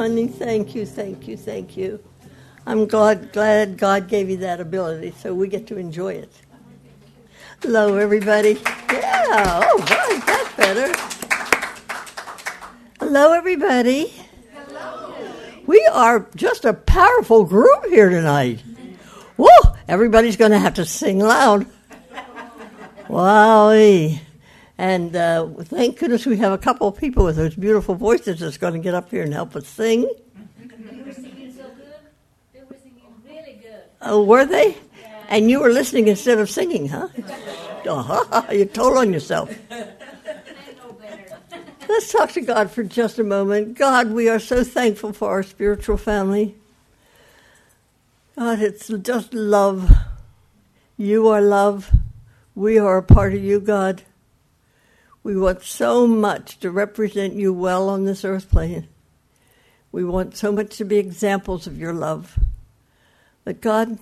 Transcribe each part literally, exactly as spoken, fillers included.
honey. Thank you, thank you, thank you. I'm glad, glad God gave you that ability, so we get to enjoy it. Hello, everybody. Yeah, oh, right, that's better. Hello, everybody. Hello. We are just a powerful group here tonight. Woo! Everybody's going to have to sing loud. Wowee. And uh, thank goodness we have a couple of people with those beautiful voices that's going to get up here and help us sing. You were singing so good. They were singing really good. Oh, were they? Yeah. And you were listening instead of singing, huh? Uh-huh. You told on yourself. I know better. Let's talk to God for just a moment. God, we are so thankful for our spiritual family. God, it's just love. You are love. We are a part of you, God. We want so much to represent you well on this earth plane. We want so much to be examples of your love. But God,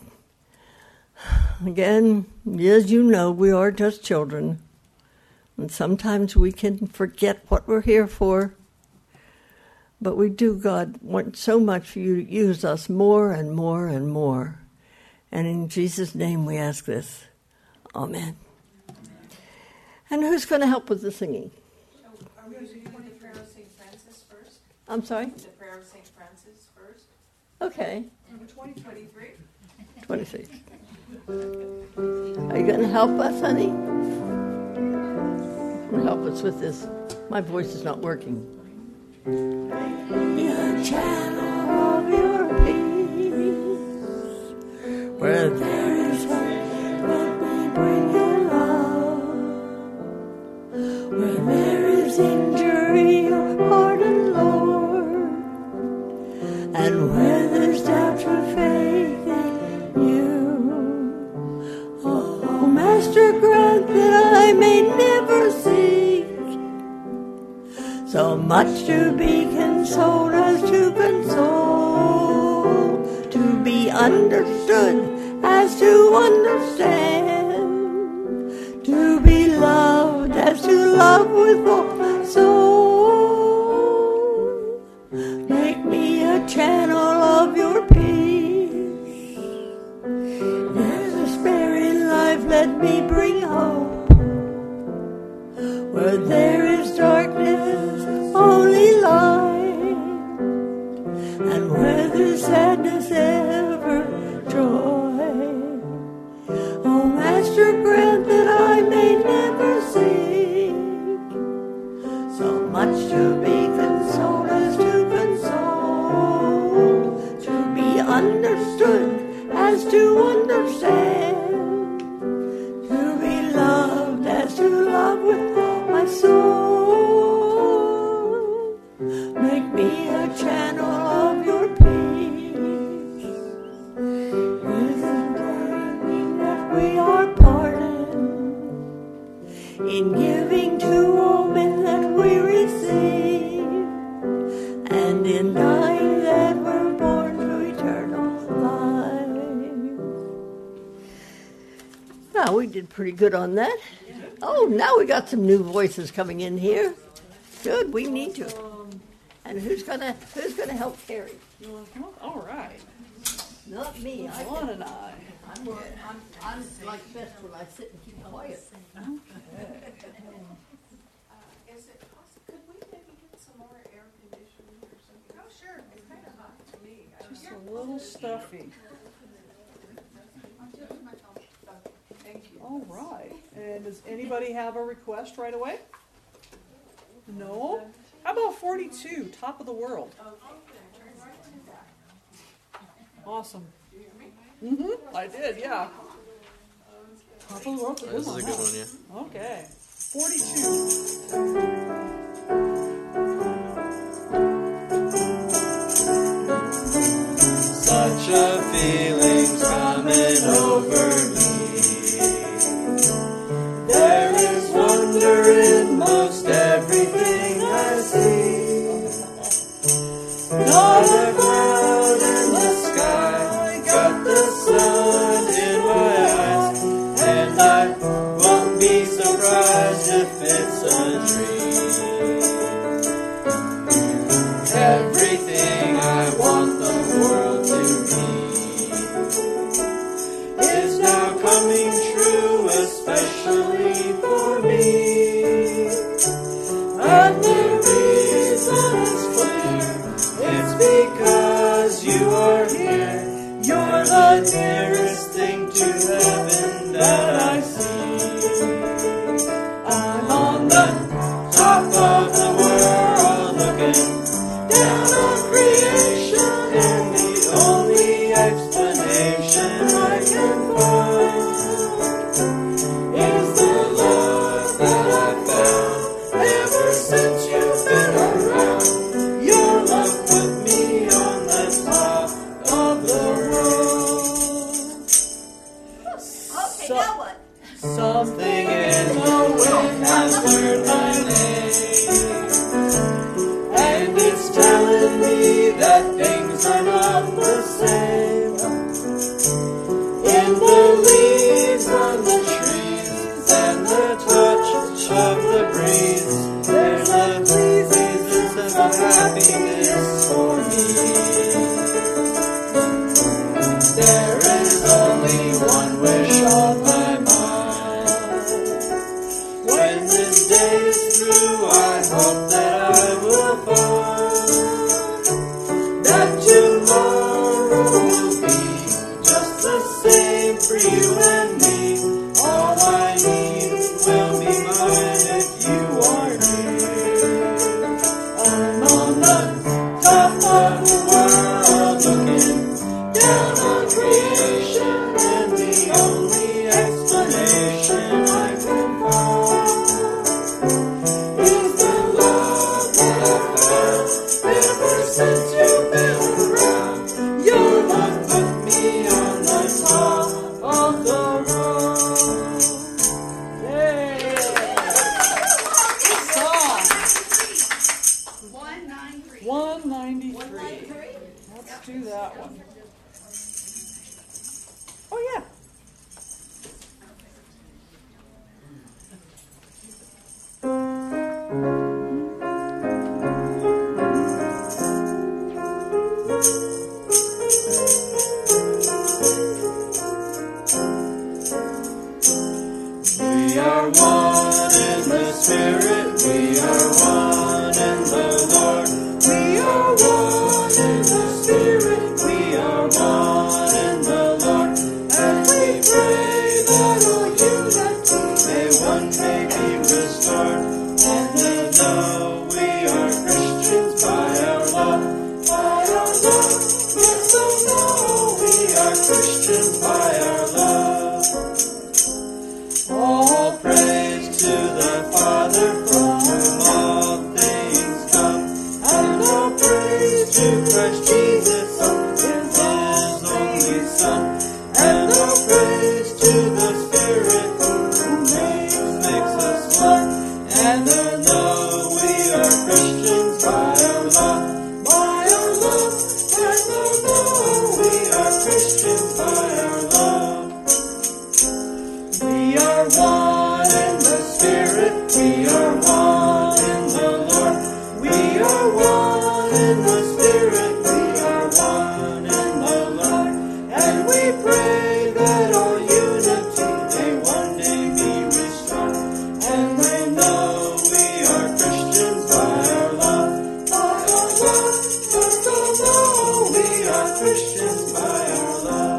again, as you know, we are just children. And sometimes we can forget what we're here for. But we do, God, want so much for you to use us more and more and more. And in Jesus' name we ask this. Amen. And who's going to help with the singing? So are we going to do the prayer of Saint Francis first? I'm sorry? The prayer of Saint Francis first? Okay. Number twenty twenty-three? twenty-six. Are you going to help us, honey? Help us with this. My voice is not working. Be a channel of your peace, where there is hate, let me bring your love. Where there is injury, your pardon, Lord. And where there's doubt, your faith in you. Oh, Master, grant that I may never seek so much to be consoled as to console, to be understood as to understand, to be loved as to love with all my soul. Make me a channel of your peace. There's a despair in life, let me bring hope. Where there is darkness, only light. And where there's sadness, ever joy. Oh, Master, grant that I may never seek so much to be consoled as to console, to be understood as to understand, to be loved as to love with all my soul. Make me a channel of your peace. Isn't it that we are pardoned in giving to all men that we receive, and in dying that we're born to eternal life? Now, we did pretty good on that. Oh, now we got some new voices coming in here. Good, we need to. And who's gonna who's gonna help Carrie? You want to come up? All right. Not me. I Juan and I. I'm, I'm, I'm like best when I sit and keep quiet. Okay. Uh, is it possible, could we maybe get some more air conditioning or something? Oh, sure, it's kind of hot to me. I don't Just know. a little stuffy. Thank you. All right. And does anybody have a request right away? No? How about forty-two, Top of the World? Awesome. Mm-hmm. I did, yeah. Top of the World. This is a good one, yeah. Okay. forty-two. Such a feeling's coming over me. There is wonder in most everything I see. Not a cloud in the sky, got the sun in my eyes, and I won't be surprised if it's a dream. Everything for me. And the reason is clear, it's because you are here. You're the nearest thing to heaven that I see. I'm on the top of the world looking down on creation, and the only explanation I can find is the love that I found ever since you've been around. Your love put me on the top of the world. Okay, So- now what? Something in the wind has learned my name, and it's telling me that things are not the same. In the leaves on the trees and the touch of the breeze, there's a pleasing sense of happiness for me. There is only one wish on my mind. When this day is through, I hope that I will find that tomorrow will be just the same for you and me. All I need will be mine if you are near. I'm on the top of the world looking down on creation, and the only explanation I can find is the love that I found ever since you've been around. Your love put me on the top of the world. Yay! Good song. One nine three. one ninety-three. One nine three? Let's do that one. Oh, yeah. We are one in the Spirit, we are one in the Lord. We are one in the Spirit, we are one in the Lord. And we pray that all unity may one day be restored. And they know we are Christians by our love, by our love. Yes, they know we are Christians by our love. All praise to the Father from whom all things come, and all praise to Christ Jesus, His only Son, and all praise to the Spirit who makes, makes us one, and they know we are Christians by our love, by our love, and they know we are Christians by our love. We are one in the Spirit, we are one in the Lord. We are one in the Spirit, we are one in the Lord. And we pray that all unity may one day be restored. And they know we are Christians by our love, by our love. Yes, they know we are Christians by our love.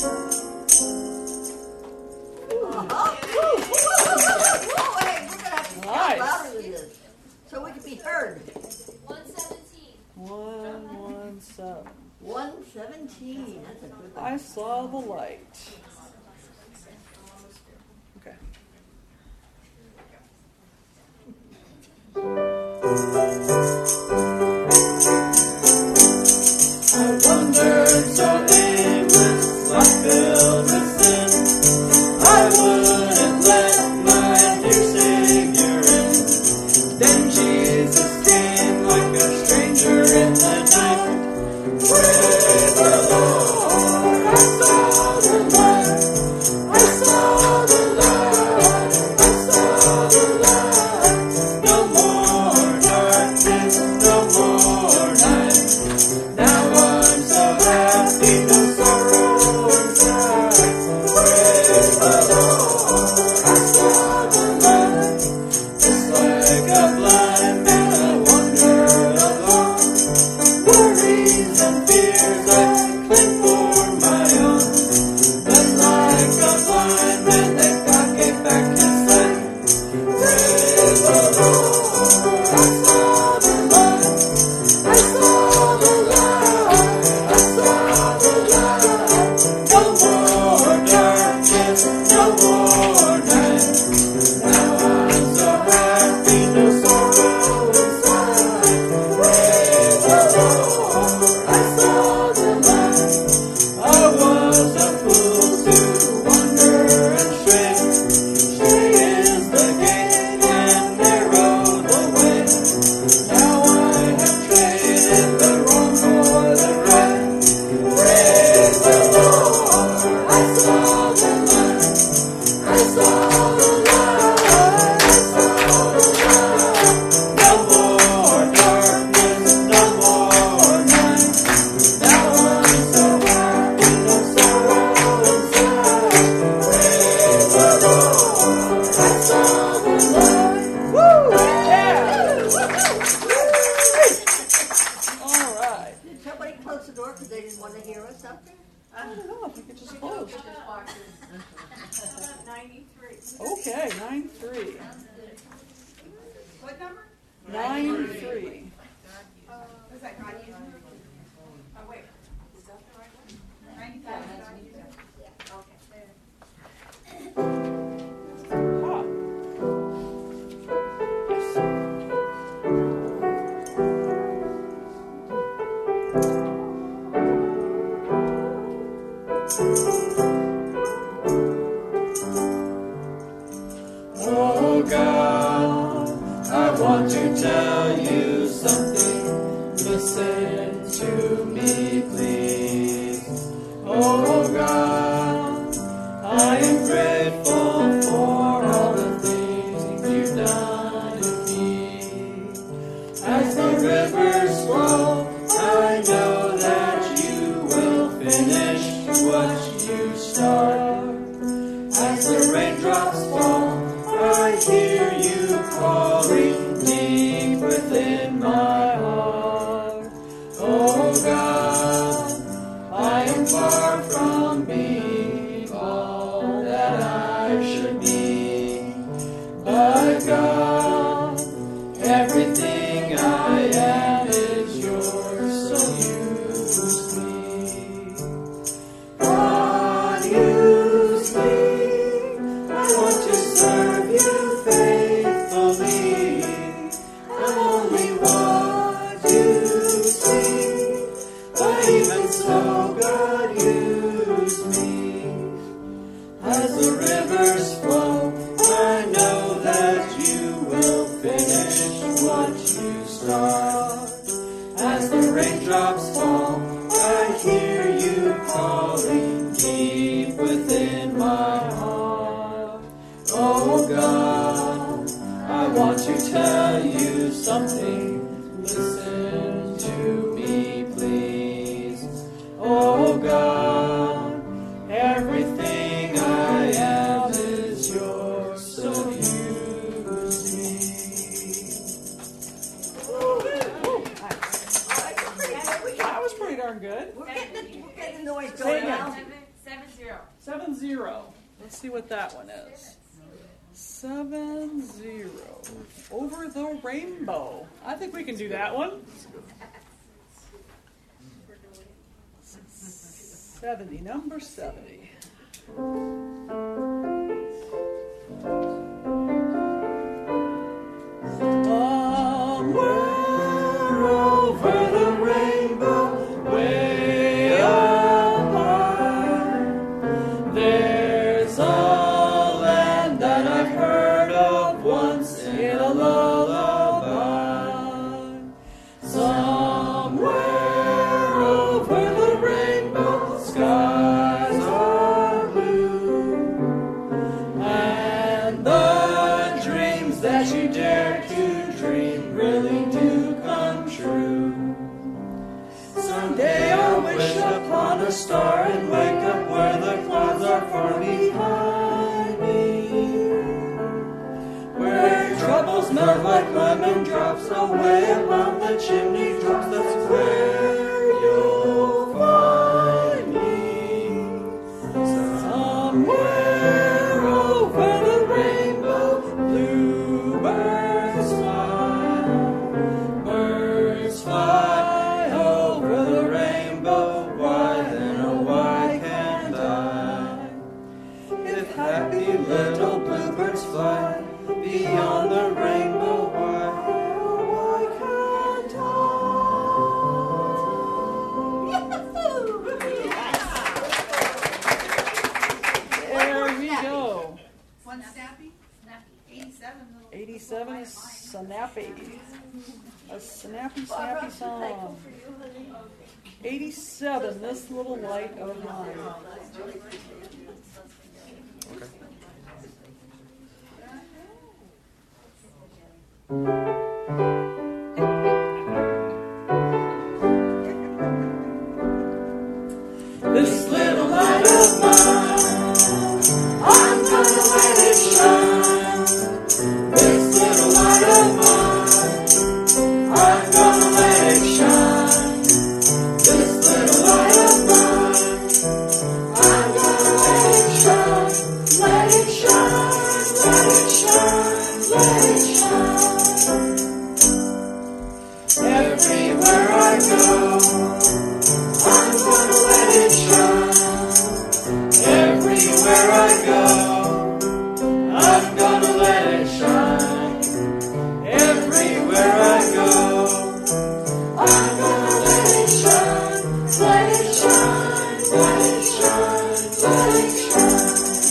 Uh-huh. Woo, woo, woo, woo, woo. Hey, we're gonna have to shout Nice. louder than this, so we can be heard. One seventeen. one one seven. One seventeen, that's a good one. I saw the light. Okay. I wandered so aimless, I filled with sin. I wouldn't let my dear Savior in. Then Jesus came like a stranger in the night. Praise the Lord, I saw the light. I saw the light. I saw the light. No more darkness. Woo! Yeah! All right. Did somebody close the door because they didn't want to hear us up there? I don't know. I think it just closed. Ninety-three. Okay, nine three. What number? Nine three. Uh, was that God used? Oh, wait. Is that the right one? Ninety-five. God used? Ah. Yes. Oh God, I want to tell you something. Listen to me, please. Oh God, I am grateful for all the things you've done to me. As the rivers flow, I know that you will finish what you start. As the raindrops fall, I hear you calling deep within my heart. Oh God, I am far from being all that I should be. But God, everything I am is yours, so use me. God, use me. I want to serve you faithfully. I'm only what you see, but even so, God, use me. As the rivers flow, I know that you will finish what you start. As the raindrops fall, I hear you calling deep within my heart. Oh God, I want to tell you something. Listen to me, please. Oh God, everything I am is yours, so use me. That was pretty darn good. We're getting, we're getting the noise Say going again. now. Seven, seven zero. Seven zero. Let's see what that one is. Seven zero. Over the rainbow. I think we can do that one. Seventy. Number seventy. Somewhere over the rainbow, way up high, there's a land that I've heard of once in a lullaby. Somewhere over the rainbow, skies are blue, and the dreams that you dare to dream really do come true. Someday I'll wish upon a star and wake up where the clouds are far behind me, where troubles melt like lemon drops away above the chimney tops. That's where you'll find me. Somewhere over the rainbow, bluebirds fly, birds fly over the rainbow. Why then, oh why can't I? If happy little bluebirds fly beyond the rainbow, why, oh why can't There we go. One snappy? Snappy. Eighty-seven. little- eighty-seven is snappy. A snappy, snappy song. eighty-seven, this little light of mine. This little light of mine, I'm gonna let it shine. shine, let it shine. Everywhere I go, I'm gonna let it shine. Everywhere I go, I'm gonna let it shine. Everywhere I go, I'm gonna let it shine. Let it shine, let it shine, let it shine.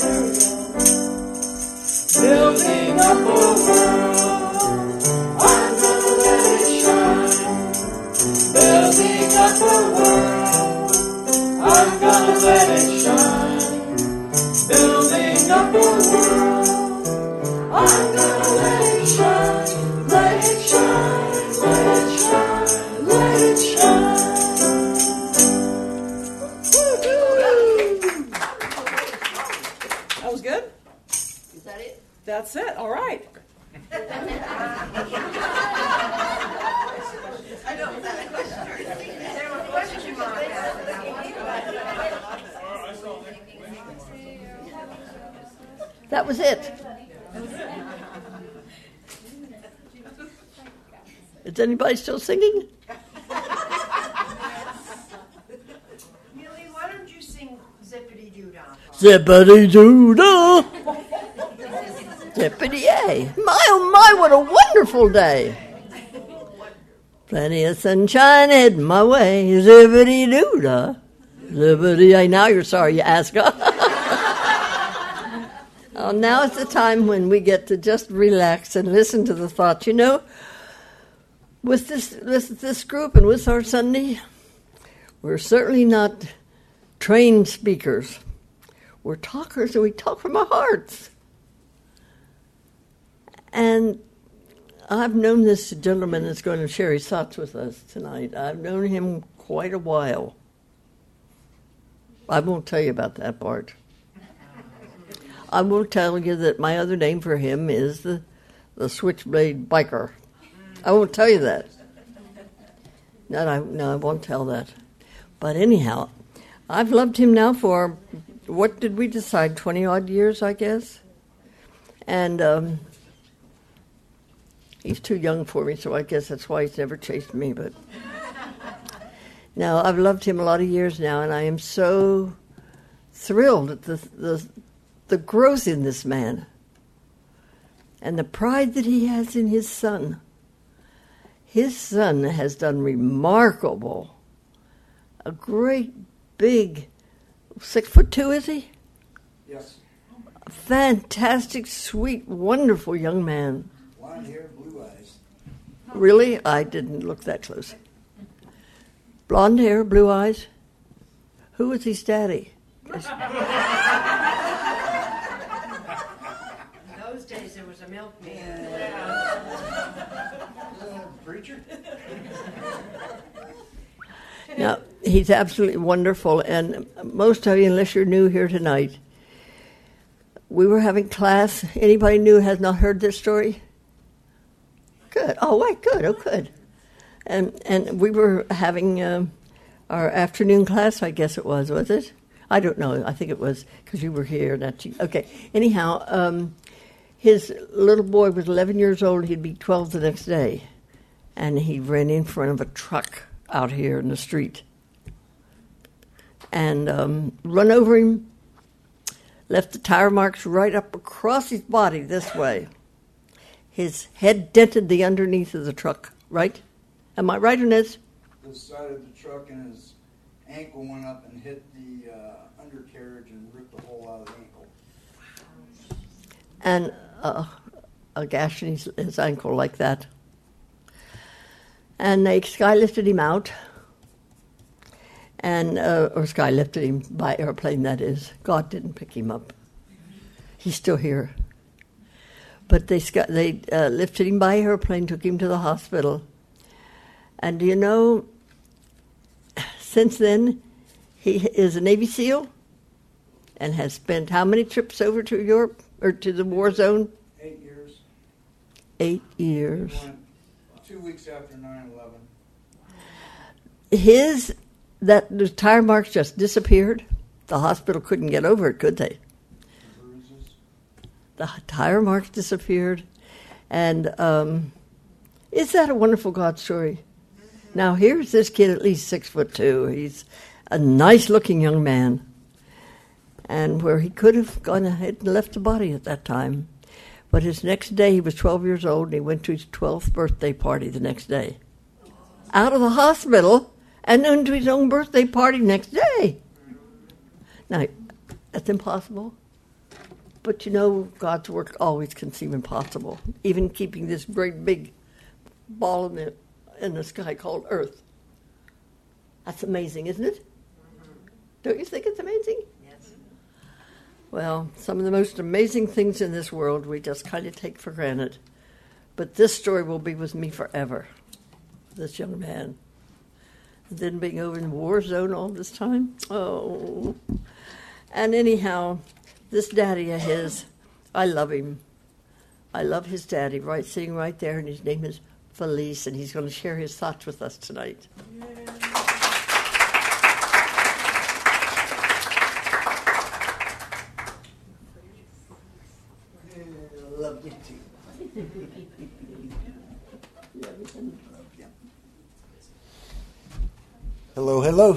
Building up a world, I'm gonna let it shine. Building up a world, I'm gonna let it shine. Building up a world, I'm gonna let it shine. Let it shine, let it shine, let it shine. That was good? Is that it? That's it. All right. I don't have a question. There was a question mark after that one. That was it. Is anybody still singing? Millie, why don't you sing Zippity Doo Dah? Zippity doo dah. Zippity yay. My oh my, what a wonderful day. Plenty of sunshine heading my way. Zippity doo dah. Zippity yay. Now you're sorry you asked. Oh, now is the time when we get to just relax and listen to the thoughts. You know, with this with this group and with our Sunday, we're certainly not trained speakers. We're talkers, and we talk from our hearts. And I've known this gentleman that's going to share his thoughts with us tonight. I've known him quite a while. I won't tell you about that part. I will tell you that my other name for him is the, the Switchblade Biker. I won't tell you that. No, I, no, I won't tell that. But anyhow, I've loved him now for, what did we decide, twenty-odd years, I guess? And um, he's too young for me, so I guess that's why he's never chased me. But now, I've loved him a lot of years now, and I am so thrilled at the the the growth in this man and the pride that he has in his son. His son has done remarkable, a great big, six foot two, is he? Yes. A fantastic, sweet, wonderful young man. Blonde hair, blue eyes. Really? I didn't look that close. Blonde hair, blue eyes. Who was his daddy? In those days, there was a milkman. Uh, preacher? Now, he's absolutely wonderful, and most of you, unless you're new here tonight, we were having class. Anybody new has not heard this story? Good. Oh, wait, good. Oh, good. And and we were having uh, our afternoon class, I guess it was, was it? I don't know. I think it was because you were here. Not you. Okay. Anyhow, um, his little boy was eleven years old. He'd be twelve the next day. And he ran in front of a truck out here in the street and um, run over him, left the tire marks right up across his body this way. His head dented the underneath of the truck, right? Am I right on this? The side of the truck, and his ankle went up and hit the uh, undercarriage and ripped the hole out of the ankle. And uh, a gash in his, his ankle like that. And they sky lifted him out, and uh, or sky lifted him by airplane, that is. God didn't pick him up. He's still here. But they sky, they uh, lifted him by airplane, took him to the hospital. And do you know, since then, he is a Navy SEAL and has spent how many trips over to Europe or to the war zone? Eight years. Eight years. Went two weeks after nine eleven. His, that the tire marks just disappeared. The hospital couldn't get over it, could they? Bruises. The tire marks disappeared. And um, is that a wonderful God story? Now, here's this kid, at least six foot two. He's a nice-looking young man. And where he could have gone ahead and left the body at that time. But his next day, he was twelve years old, and he went to his twelfth birthday party the next day. Out of the hospital, and then to his own birthday party next day. Now, that's impossible. But you know, God's work always can seem impossible. Even keeping this great big ball in the, in the sky called Earth. That's amazing, isn't it? Don't you think it's amazing? Yes. Well, some of the most amazing things in this world we just kind of take for granted. But this story will be with me forever. This young man. And then being over in the war zone all this time. Oh. And anyhow, this daddy of his, I love him. I love his daddy, right, sitting right there, and his name is Felice, and he's going to share his thoughts with us tonight. Love you too. Hello, hello.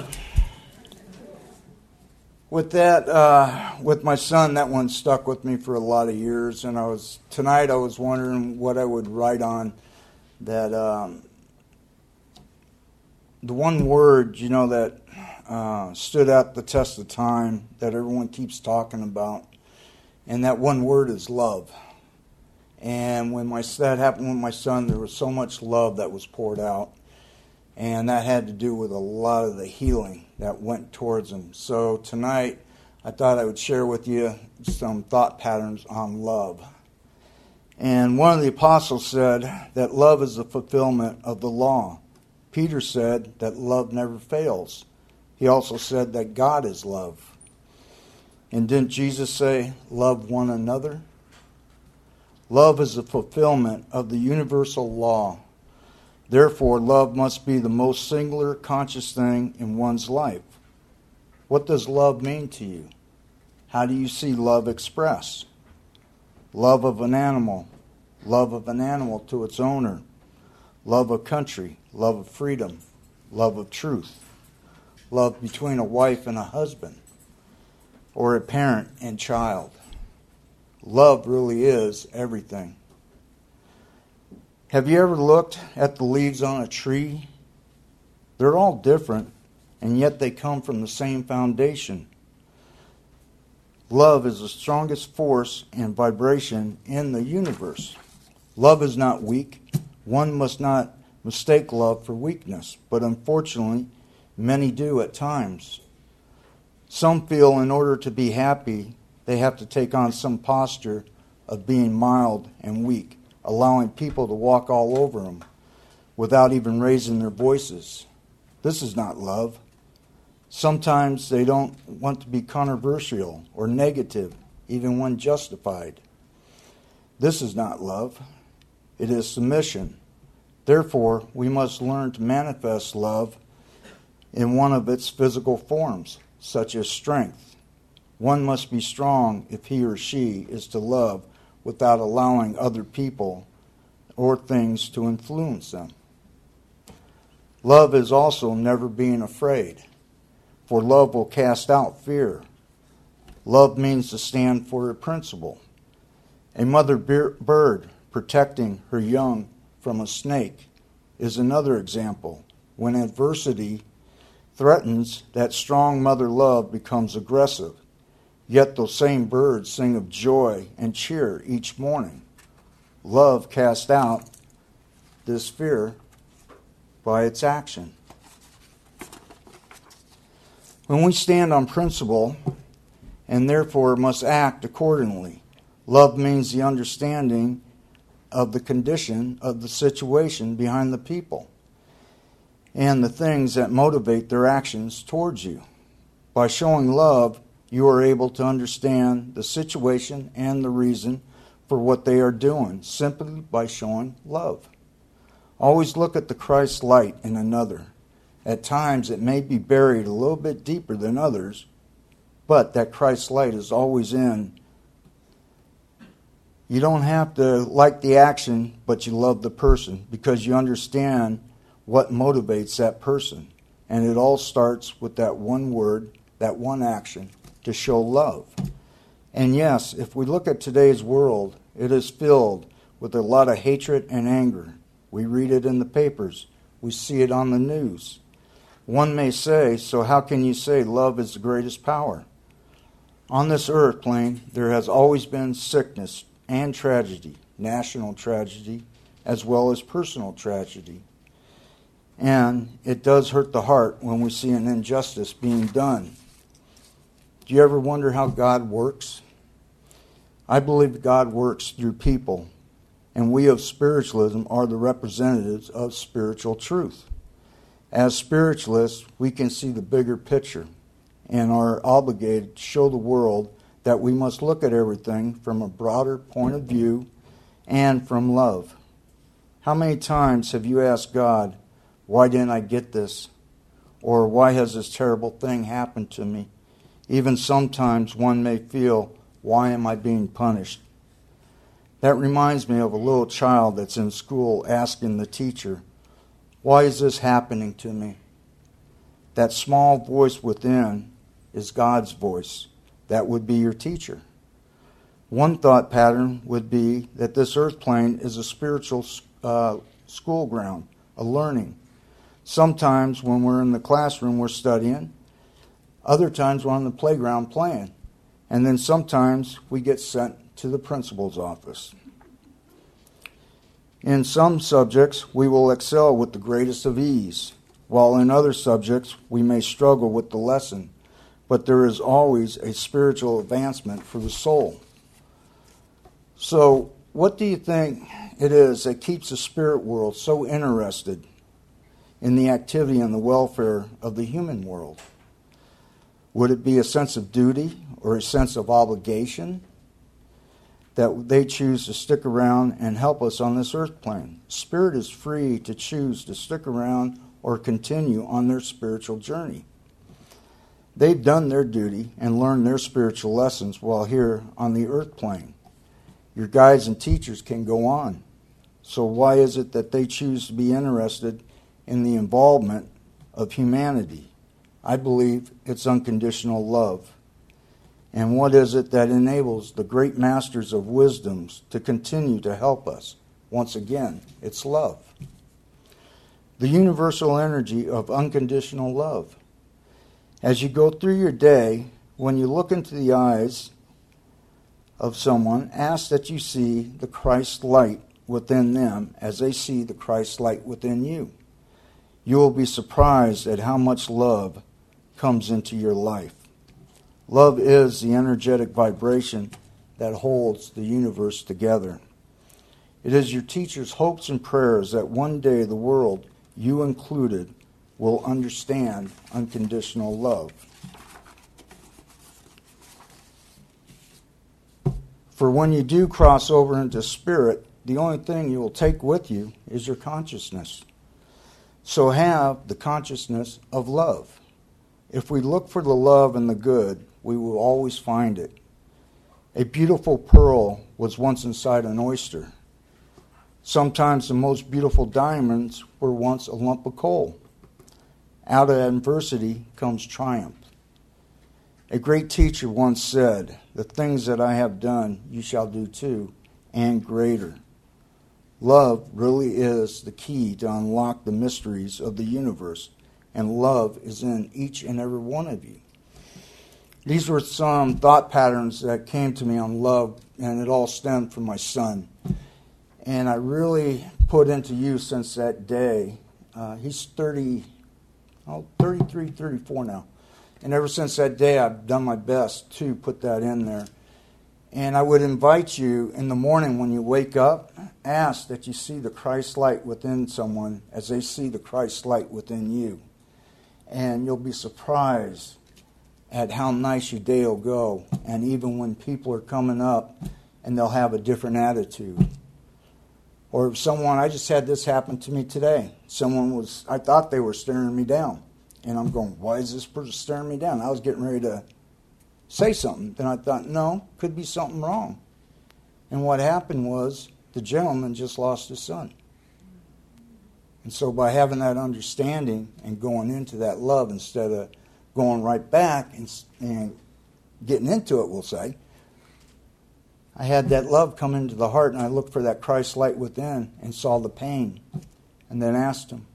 With that, uh, with my son, that one stuck with me for a lot of years, and I was tonight I was wondering what I would write on that. Um, the one word, you know, that uh, stood out the test of time that everyone keeps talking about, and that one word is love. And when my that happened with my son, there was so much love that was poured out. And that had to do with a lot of the healing that went towards him. So tonight, I thought I would share with you some thought patterns on love. And one of the apostles said that love is the fulfillment of the law. Peter said that love never fails. He also said that God is love. And didn't Jesus say, love one another? Love is the fulfillment of the universal law. Therefore, love must be the most singular, conscious thing in one's life. What does love mean to you? How do you see love expressed? Love of an animal, love of an animal to its owner, love of country, love of freedom, love of truth, love between a wife and a husband, or a parent and child. Love really is everything. Have you ever looked at the leaves on a tree? They're all different, and yet they come from the same foundation. Love is the strongest force and vibration in the universe. Love is not weak. One must not mistake love for weakness, but unfortunately, many do at times. Some feel in order to be happy, they have to take on some posture of being mild and weak, allowing people to walk all over them without even raising their voices. This is not love. Sometimes they don't want to be controversial or negative, even when justified. This is not love. It is submission. Therefore, we must learn to manifest love in one of its physical forms, such as strength. One must be strong if he or she is to love without allowing other people or things to influence them. Love is also never being afraid, for love will cast out fear. Love means to stand for a principle. A mother bird protecting her young from a snake is another example. When adversity threatens, that strong mother love becomes aggressive. Yet those same birds sing of joy and cheer each morning. Love casts out this fear by its action. When we stand on principle and therefore must act accordingly, love means the understanding of the condition of the situation behind the people and the things that motivate their actions towards you. By showing love, you are able to understand the situation and the reason for what they are doing simply by showing love. Always look at the Christ light in another. At times it may be buried a little bit deeper than others, but that Christ light is always in You don't have to like the action, but you love the person because you understand what motivates that person. And it all starts with that one word, that one action, to show love. And yes, if we look at today's world, it is filled with a lot of hatred and anger. We read it in the papers. We see it on the news. One may say, so how can you say love is the greatest power? On this earth plane, there has always been sickness and tragedy, national tragedy, as well as personal tragedy. And it does hurt the heart when we see an injustice being done. Do you ever wonder how God works? I believe God works through people, and we of spiritualism are the representatives of spiritual truth. As spiritualists, we can see the bigger picture and are obligated to show the world that we must look at everything from a broader point of view and from love. How many times have you asked God, why didn't I get this? Or why has this terrible thing happened to me? Even sometimes one may feel, why am I being punished? That reminds me of a little child that's in school asking the teacher, why is this happening to me? That small voice within is God's voice. That would be your teacher. One thought pattern would be that this earth plane is a spiritual uh, school ground, a learning. Sometimes when we're in the classroom, we're studying. Other times we're on the playground playing. And then sometimes we get sent to the principal's office. In some subjects, we will excel with the greatest of ease, while in other subjects, we may struggle with the lesson. But there is always a spiritual advancement for the soul. So, what do you think it is that keeps the spirit world so interested in the activity and the welfare of the human world? Would it be a sense of duty or a sense of obligation that they choose to stick around and help us on this earth plane? Spirit is free to choose to stick around or continue on their spiritual journey. They've done their duty and learned their spiritual lessons while here on the earth plane. Your guides and teachers can go on. So why is it that they choose to be interested in the involvement of humanity? I believe it's unconditional love. And what is it that enables the great masters of wisdoms to continue to help us? Once again, it's love. The universal energy of unconditional love. As you go through your day, when you look into the eyes of someone, ask that you see the Christ light within them as they see the Christ light within you. You will be surprised at how much love comes into your life. Love is the energetic vibration that holds the universe together. It is your teacher's hopes and prayers that one day the world, you included, will understand unconditional love. For when you do cross over into spirit, the only thing you will take with you is your consciousness. So have the consciousness of love. If we look for the love and the good, we will always find it. A beautiful pearl was once inside an oyster. Sometimes the most beautiful diamonds were once a lump of coal. Out of adversity comes triumph. A great teacher once said, "The things that I have done, you shall do too, and greater." Love really is the key to unlock the mysteries of the universe, and love is in each and every one of you. These were some thought patterns that came to me on love, and it all stemmed from my son. And I really put into use since that day. Uh, he's thirty, oh, thirty-three, thirty-four now. And ever since that day, I've done my best to put that in there. And I would invite you in the morning when you wake up, ask that you see the Christ light within someone as they see the Christ light within you. And you'll be surprised at how nice your day will go. And even when people are coming up and they'll have a different attitude. Or someone, I just had this happen to me today. Someone was, I thought they were staring me down. And I'm going, why is this person staring me down? I was getting ready to say something. Then I thought, no, could be something wrong. And what happened was the gentleman just lost his son. And so by having that understanding and going into that love instead of going right back and, and getting into it, we'll say, I had that love come into the heart, and I looked for that Christ light within and saw the pain and then asked him.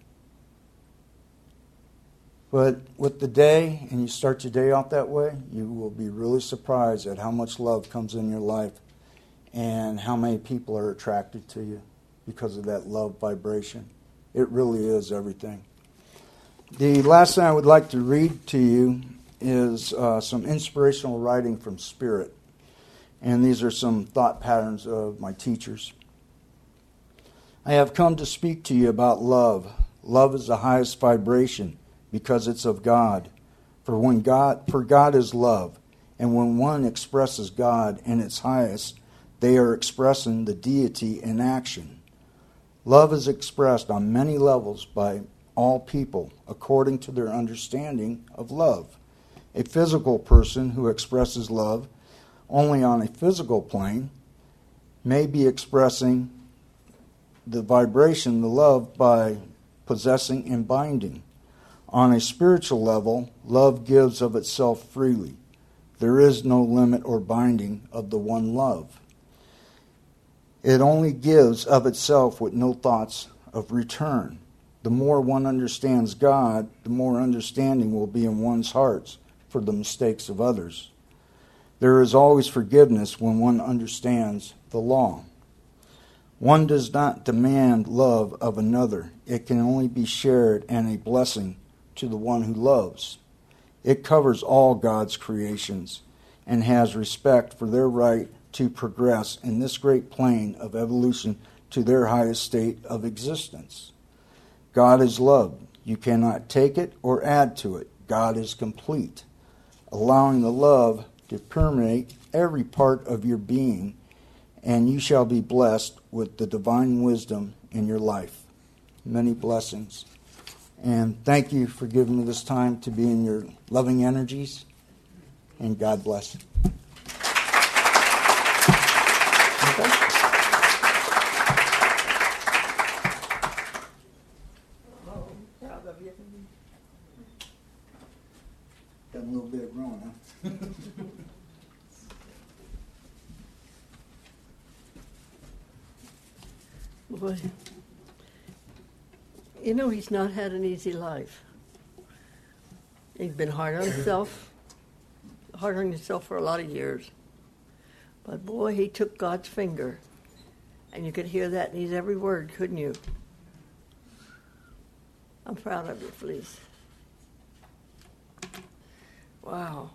But with the day, and you start your day out that way, you will be really surprised at how much love comes in your life and how many people are attracted to you because of that love vibration. It really is everything. The last thing I would like to read to you is uh, some inspirational writing from Spirit. And these are some thought patterns of my teachers. I have come to speak to you about love. Love is the highest vibration because it's of God. For when God, for God is love, and when one expresses God in its highest, they are expressing the deity in action. Love is expressed on many levels by all people according to their understanding of love. A physical person who expresses love only on a physical plane may be expressing the vibration, the love, by possessing and binding. On a spiritual level, love gives of itself freely. There is no limit or binding of the one love. It only gives of itself with no thoughts of return. The more one understands God, the more understanding will be in one's hearts for the mistakes of others. There is always forgiveness when one understands the law. One does not demand love of another. It can only be shared and a blessing to the one who loves. It covers all God's creations and has respect for their right to progress in this great plane of evolution to their highest state of existence. God is love. You cannot take it or add to it. God is complete, allowing the love to permeate every part of your being, and you shall be blessed with the divine wisdom in your life. Many blessings. And thank you for giving me this time to be in your loving energies, and God bless. Okay. Got a little bit of growing, huh? Boy, you know, he's not had an easy life. He's been hard on himself, hard on himself for a lot of years. But boy, he took God's finger, and you could hear that in his every word, couldn't you? I'm proud of you, Felice. Wow.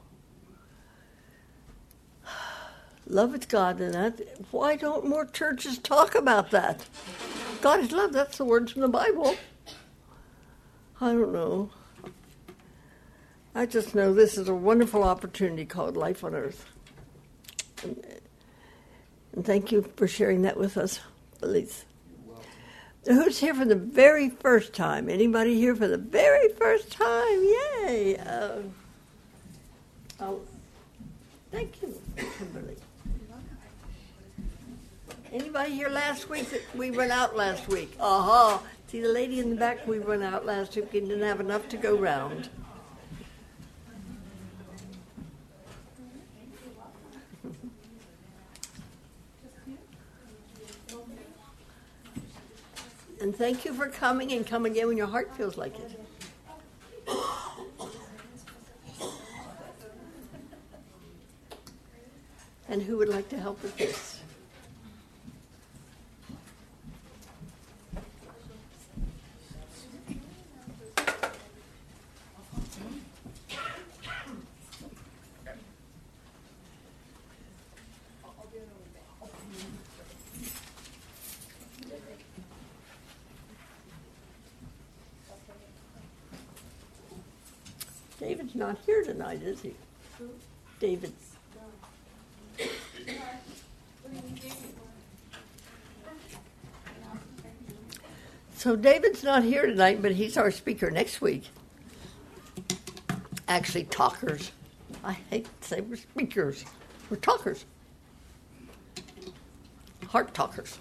Love is God, and that, why don't more churches talk about that? God is love, that's the words from the Bible. I don't know. I just know this is a wonderful opportunity called Life on Earth. And, and thank you for sharing that with us, Elise. Who's here for the very first time? Anybody here for the very first time? Yay! Uh, oh, thank you, Kimberly. Anybody here last week? That we went out last week. Uh-huh. See the lady in the back? We went out last week and didn't have enough to go round. And thank you for coming, and come again when your heart feels like it. And who would like to help with this? David's not here tonight, is he? David. So David's not here tonight, but he's our speaker next week. Actually, talkers. I hate to say we're speakers. We're talkers. Heart Talkers.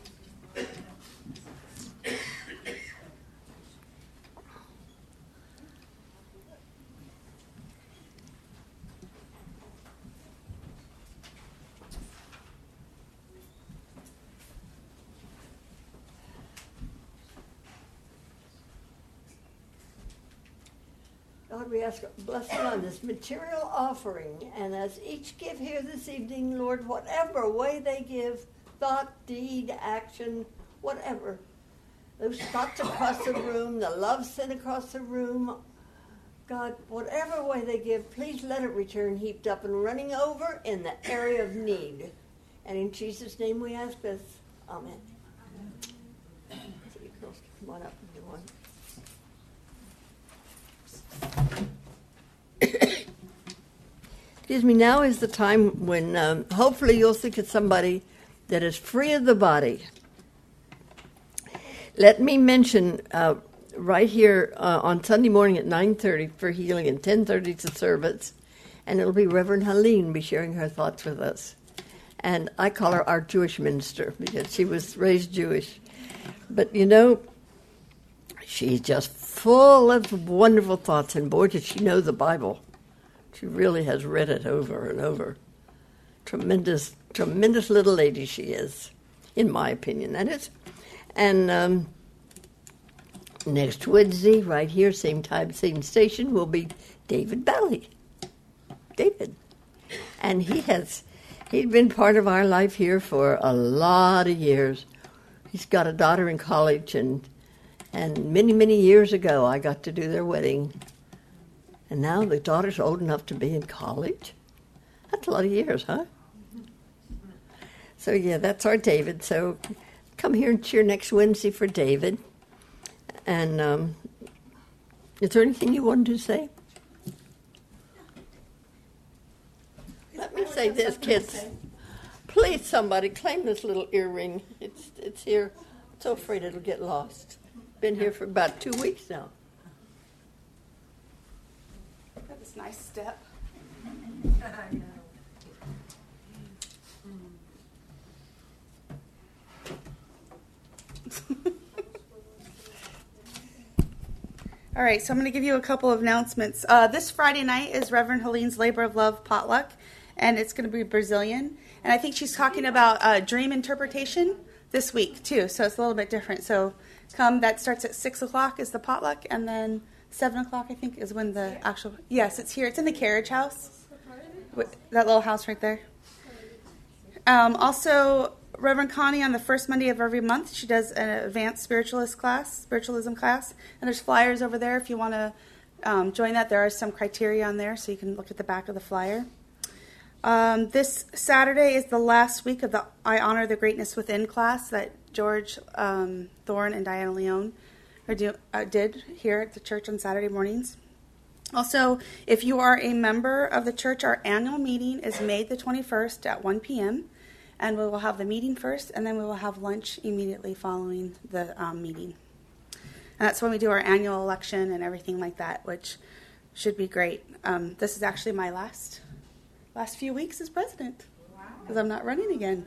Lord, we ask a blessing on this material offering, and as each give here this evening, Lord, whatever way they give, thought, deed, action, whatever, those thoughts across the room, the love sent across the room, God, whatever way they give, please let it return heaped up and running over in the area of need. And in Jesus' name we ask this. Amen. So you girls can come on up and do one. Excuse me, now is the time when um, hopefully you'll think of somebody that is free of the body. Let me mention uh, right here uh, on Sunday morning at nine thirty for healing and ten thirty to service, and it'll be Reverend Helene be sharing her thoughts with us. And I call her our Jewish minister because she was raised Jewish. But you know, she's just full of wonderful thoughts, and boy, does she know the Bible. She really has read it over and over. Tremendous, tremendous little lady she is, in my opinion, that is. And um, next Wednesday, right here, same time, same station, will be David Bally. David. And he has, he's been part of our life here for a lot of years. He's got a daughter in college, and And many, many years ago, I got to do their wedding. And now the daughter's old enough to be in college. That's a lot of years, huh? So, yeah, that's our David. So come here and cheer next Wednesday for David. And um, is there anything you wanted to say? Let me say this, kids. Please, somebody, claim this little earring. It's, it's here. I'm so afraid it'll get lost. Been here for about two weeks now. Got this nice step. All right, so I'm going to give you a couple of announcements. Uh, this Friday night is Reverend Helene's Labor of Love potluck, and it's going to be Brazilian. And I think she's talking about uh, dream interpretation this week, too, so it's a little bit different. So come, that starts at six o'clock is the potluck, and then seven o'clock, I think, is when the actual, yes, it's here. It's in the carriage house, that little house right there. Um, also, Reverend Connie, on the first Monday of every month, she does an advanced spiritualist class, spiritualism class, and there's flyers over there if you want to um, join that. There are some criteria on there, so you can look at the back of the flyer. Um, this Saturday is the last week of the I Honor the Greatness Within class that George um, Thorne and Diana Leone are do, uh, did here at the church on Saturday mornings. Also, if you are a member of the church, our annual meeting is May the twenty-first at one p.m., and we will have the meeting first, and then we will have lunch immediately following the um, meeting. And that's when we do our annual election and everything like that, which should be great. Um, this is actually my last last few weeks as president, because I'm not running again.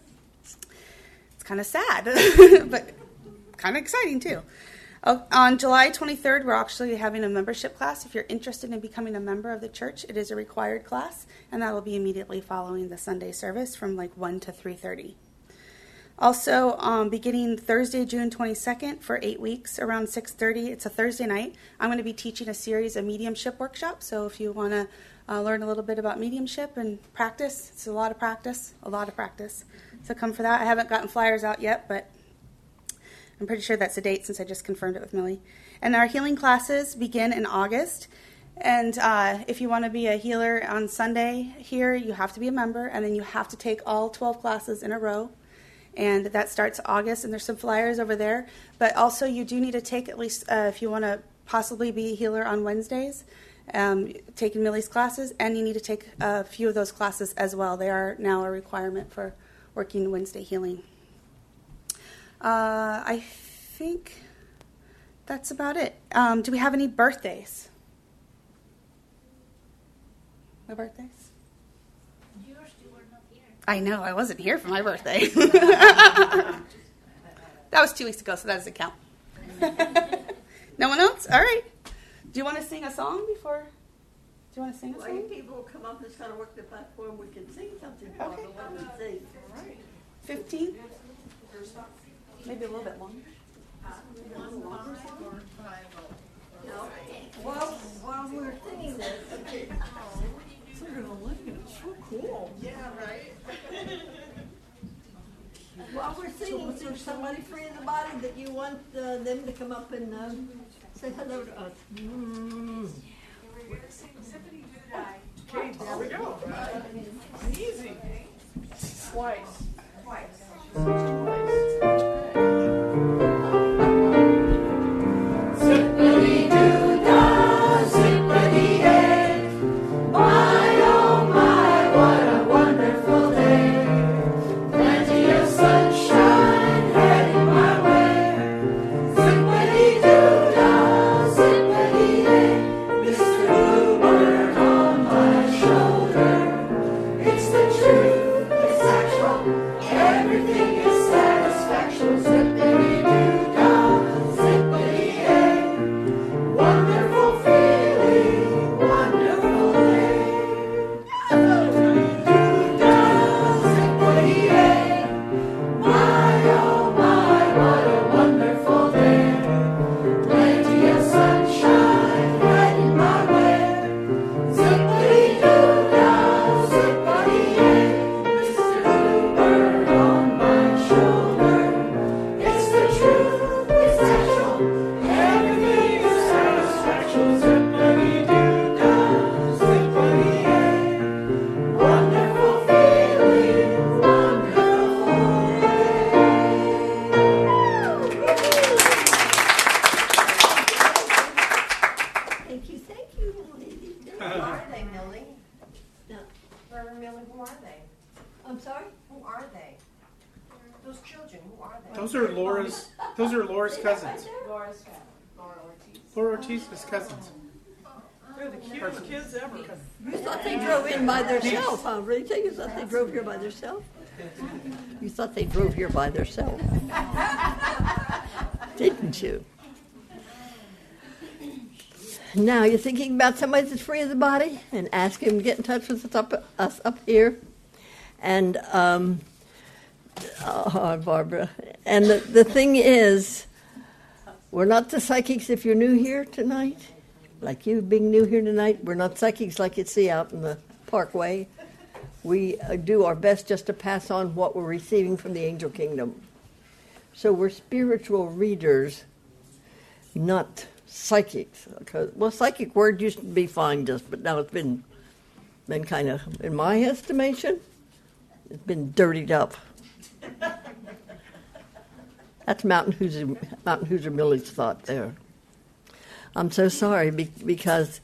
It's kind of sad, but kind of exciting too. Oh, on July twenty-third, we're actually having a membership class. If you're interested in becoming a member of the church, it is a required class, and that will be immediately following the Sunday service from like one to three thirty. Also, um, beginning Thursday, June twenty-second, for eight weeks, around six thirty, it's a Thursday night, I'm going to be teaching a series of mediumship workshops. So if you want to uh, learn a little bit about mediumship and practice, it's a lot of practice, a lot of practice. So come for that. I haven't gotten flyers out yet, but I'm pretty sure that's the date since I just confirmed it with Millie. And our healing classes begin in August. And uh, if you want to be a healer on Sunday here, you have to be a member, and then you have to take all twelve classes in a row. And that starts August, and there's some flyers over there. But also you do need to take at least, uh, if you want to possibly be a healer on Wednesdays, um, taking Millie's classes, and you need to take a few of those classes as well. They are now a requirement for working Wednesday healing. Uh, I think that's about it. Um, do we have any birthdays? No birthdays? Yours, you were not here. I know, I wasn't here for my birthday. That was two weeks ago, so that doesn't count. No one else? All right. Do you want to sing a song before? Do you want to sing a Well, song? you people come up and kind of work the platform. We can sing something. Okay. What do we sing? fifteen? Maybe a little bit longer. No. While, while we're singing this, It's like an Olympian. It's so cool. while we're singing, is there somebody free in the body that you want uh, them to come up and uh, say hello to us? Mm. Okay, there we go. Easy. Twice. Twice. Zippity-doo-dah, zippity-yay. My, oh my, what a wonderful day. Plenty of sunshine heading my way. Zippity-doo-dah, zippity-yay. Mister Bluebird on my shoulder. It's the truth, it's actual, everything is satisfaction. Zippity-doo-dah, zippity-yay. Wonderful feeling, wonderful day. Zippity-doo-dah, zippity-yay. My, oh my, what a wonderful day. Plenty of sunshine heading my way. Zippity-doo-dah, zippity-yay. Mister Bluebird on my shoulder. It's the truth, it's actual, everything is satisfaction. Zippity-doo-dah, zippity-yay. Wonderful feeling, wonderful Thank you, thank you, young lady. Who are they, Millie? No. Reverend Millie, who are they? I'm sorry? Who are they? Those children, who are they? Those are Laura's. Those are Laura's cousins. Laura's family. Laura Ortiz. Laura Ortiz's cousins. They're the cutest kids ever. You thought they drove in by themselves, huh? Rita, you thought they drove here by themselves? You thought they drove here by themselves. Didn't you? Now you're thinking about somebody that's free of the body and ask him to get in touch with us up, us up here. And, um, oh, Barbara. And the, the thing is, we're not the psychics if you're new here tonight. Like you being new here tonight, we're not psychics like you see out in the parkway. We uh, do our best just to pass on what we're receiving from the angel kingdom. So we're spiritual readers, not psychics. Okay. Well, psychic word used to be fine just, but now it's been been kind of, in my estimation, it's been dirtied up. That's Mountain Hoosier, Mountain Hoosier Millie's thought there. I'm so sorry be, because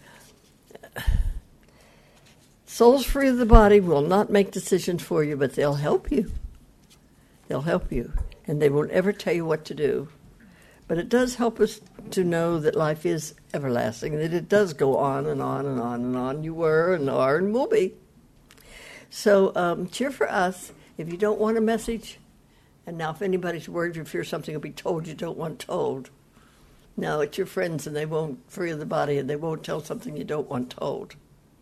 souls free of the body will not make decisions for you, but they'll help you. They'll help you, and they won't ever tell you what to do. But it does help us to know that life is everlasting, that it does go on and on and on and on. You were and are and will be. So um, cheer for us. If you don't want a message, and now if anybody's worried you fear something will be told you don't want told, no, it's your friends and they won't free of the body and they won't tell something you don't want told.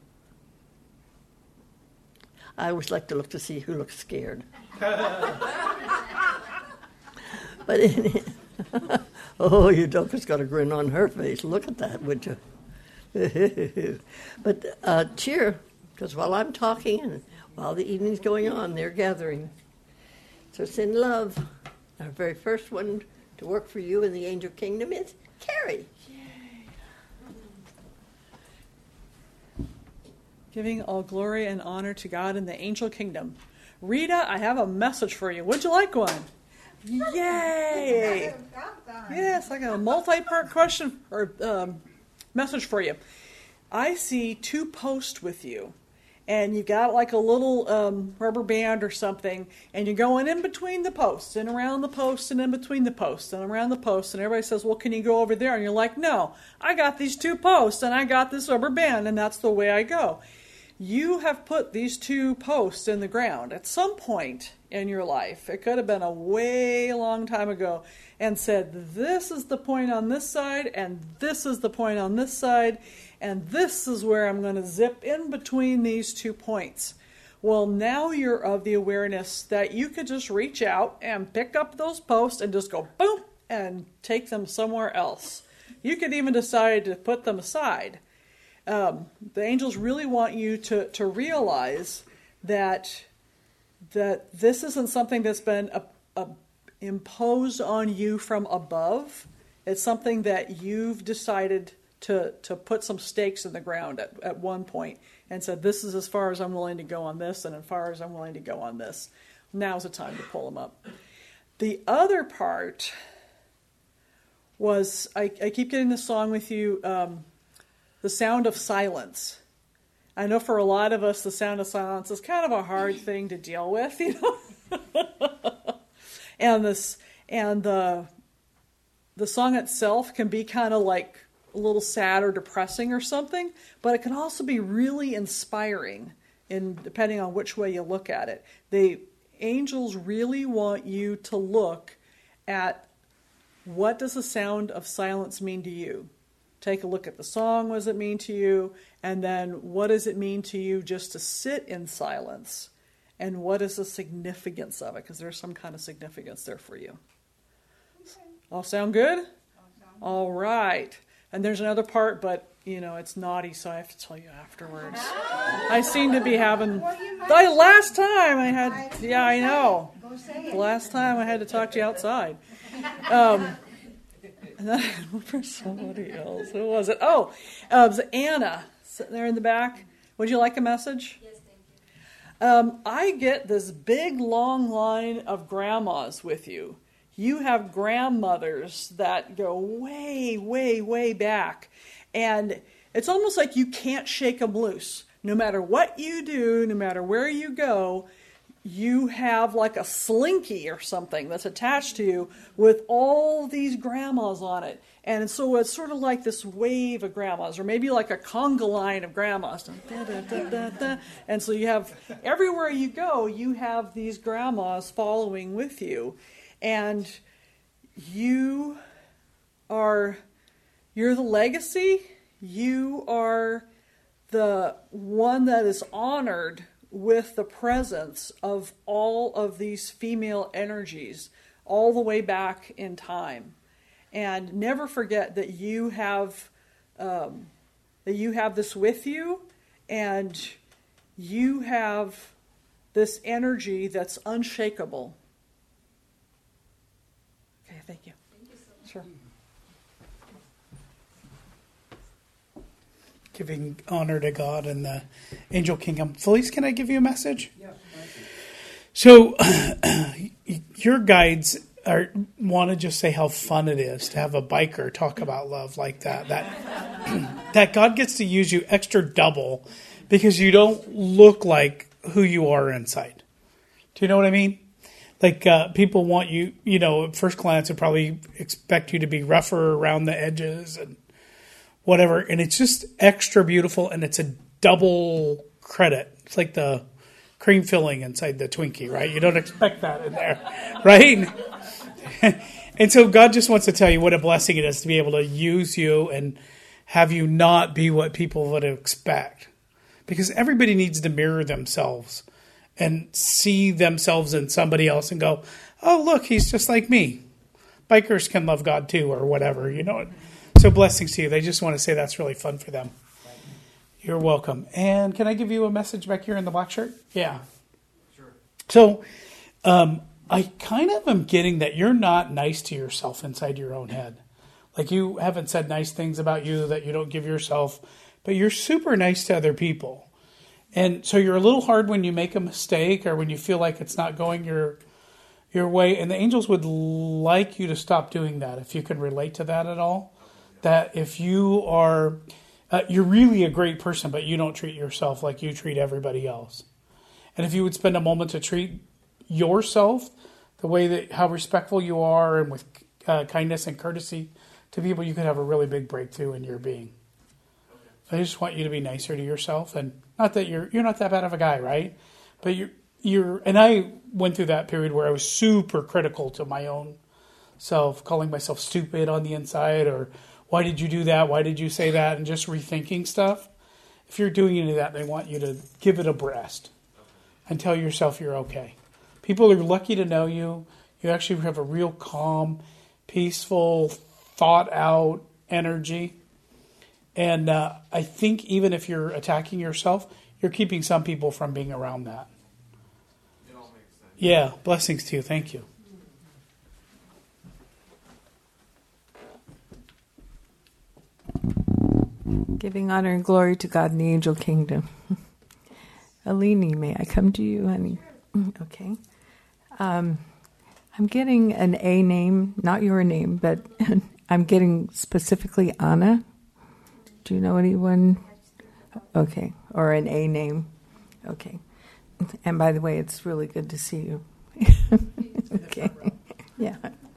I always like to look to see who looks scared. But in, oh, your Doka's got a grin on her face. Look at that, would you? But uh, cheer, because while I'm talking and while the evening's going on, they're gathering. So send love. Our very first one to work for you in the angel kingdom is Carrie. Giving all glory and honor to God in the angel kingdom. Rita, I have a message for you. Would you like one? Yay! Yes, like a multi-part question or um, message for you. I see two posts with you, and you got like a little um, rubber band or something, and you're going in between the posts and around the posts and in between the posts and around the posts, and everybody says, well, can you go over there? And you're like, no, I got these two posts and I got this rubber band, and that's the way I go. you have put these two posts in the ground at some point in your life. It could have been a way long time ago, and said, this is the point on this side, and this is the point on this side, and this is where I'm going to zip in between these two points. Well, now you're of the awareness that you could just reach out and pick up those posts and just go boom and take them somewhere else. You could even decide to put them aside. Um, the angels really want you to, to realize that that this isn't something that's been a, a, imposed on you from above. It's something that you've decided to, to put some stakes in the ground at, at one point and said, this is as far as I'm willing to go on this, and as far as I'm willing to go on this. Now's the time to pull them up. The other part was, I, I keep getting this song with you, um, The Sound of Silence. I know for a lot of us, the sound of silence is kind of a hard thing to deal with, you know. and this and the the song itself can be kind of like a little sad or depressing or something, but it can also be really inspiring, in depending on which way you look at it. The angels really want you to look at what does the sound of silence mean to you. Take a look at the song, what does it mean to you? And then what does it mean to you just to sit in silence? And what is the significance of it? Because there's some kind of significance there for you. Okay. All sound good? All, sound good. All right. And there's another part, but, you know, it's naughty, so I have to tell you afterwards. I seem to be having... The last time I had... Yeah, I know. The last time I had to talk to you outside. Um... For somebody else. Who was it? Oh, uh, it was Anna sitting there in the back. Would you like a message? Yes, thank you. Um, I get this big, long line of grandmas with you. You have grandmothers that go way, way, way back. And it's almost like you can't shake them loose. No matter what you do, no matter where you go, you have like a slinky or something that's attached to you with all these grandmas on it. And so it's sort of like this wave of grandmas, or maybe like a conga line of grandmas. Da, da, da, da, da. And so you have, everywhere you go, you have these grandmas following with you. And you are, you're the legacy. You are the one that is honored with the presence of all of these female energies all the way back in time. And never forget that you have um, that you have this with you, and you have this energy that's unshakable. Okay, thank you. Thank you so much. Sure. Giving honor to God and the angel kingdom. Felice, can I give you a message? Yeah, thank you. So, your guides are, want to just say how fun it is to have a biker talk about love like that. That that God gets to use you extra double because you don't look like who you are inside. Do you know what I mean? Like uh, people want you, you know, at first glance would probably expect you to be rougher around the edges and whatever, and it's just extra beautiful, and it's a double credit. It's like the cream filling inside the Twinkie, right? You don't expect that in there, right? And so God just wants to tell you what a blessing it is to be able to use you and have you not be what people would expect. Because everybody needs to mirror themselves and see themselves in somebody else and go, oh, look, he's just like me. Bikers can love God too, or whatever, you know. So blessings to you. They just want to say that's really fun for them. You're welcome. And can I give you a message back here in the black shirt? Yeah. Sure. So um, I kind of am getting that you're not nice to yourself inside your own head. Like you haven't said nice things about you that you don't give yourself, but you're super nice to other people. And so you're a little hard when you make a mistake or when you feel like it's not going your your way. And the angels would like you to stop doing that, if you can relate to that at all. That if you are, uh, you're really a great person, but you don't treat yourself like you treat everybody else. And if you would spend a moment to treat yourself the way that, how respectful you are and with uh, kindness and courtesy to people, you could have a really big breakthrough in your being. I just want you to be nicer to yourself, and not that you're you're not that bad of a guy, right? But you're you're and I went through that period where I was super critical to my own self, calling myself stupid on the inside, or why did you do that? Why did you say that? And just rethinking stuff. If you're doing any of that, they want you to give it a rest and tell yourself you're okay. People are lucky to know you. You actually have a real calm, peaceful, thought out energy. And uh, I think even if you're attacking yourself, you're keeping some people from being around that. It all makes sense. Yeah, blessings to you. Thank you. Giving honor and glory to God in the angel kingdom. Alini, may I come to you, honey? Okay. Um, I'm getting an A name, not your name, but I'm getting specifically Anna. Do you know anyone? Okay. Or an A name. Okay. And by the way, it's really good to see you. Okay. Yeah.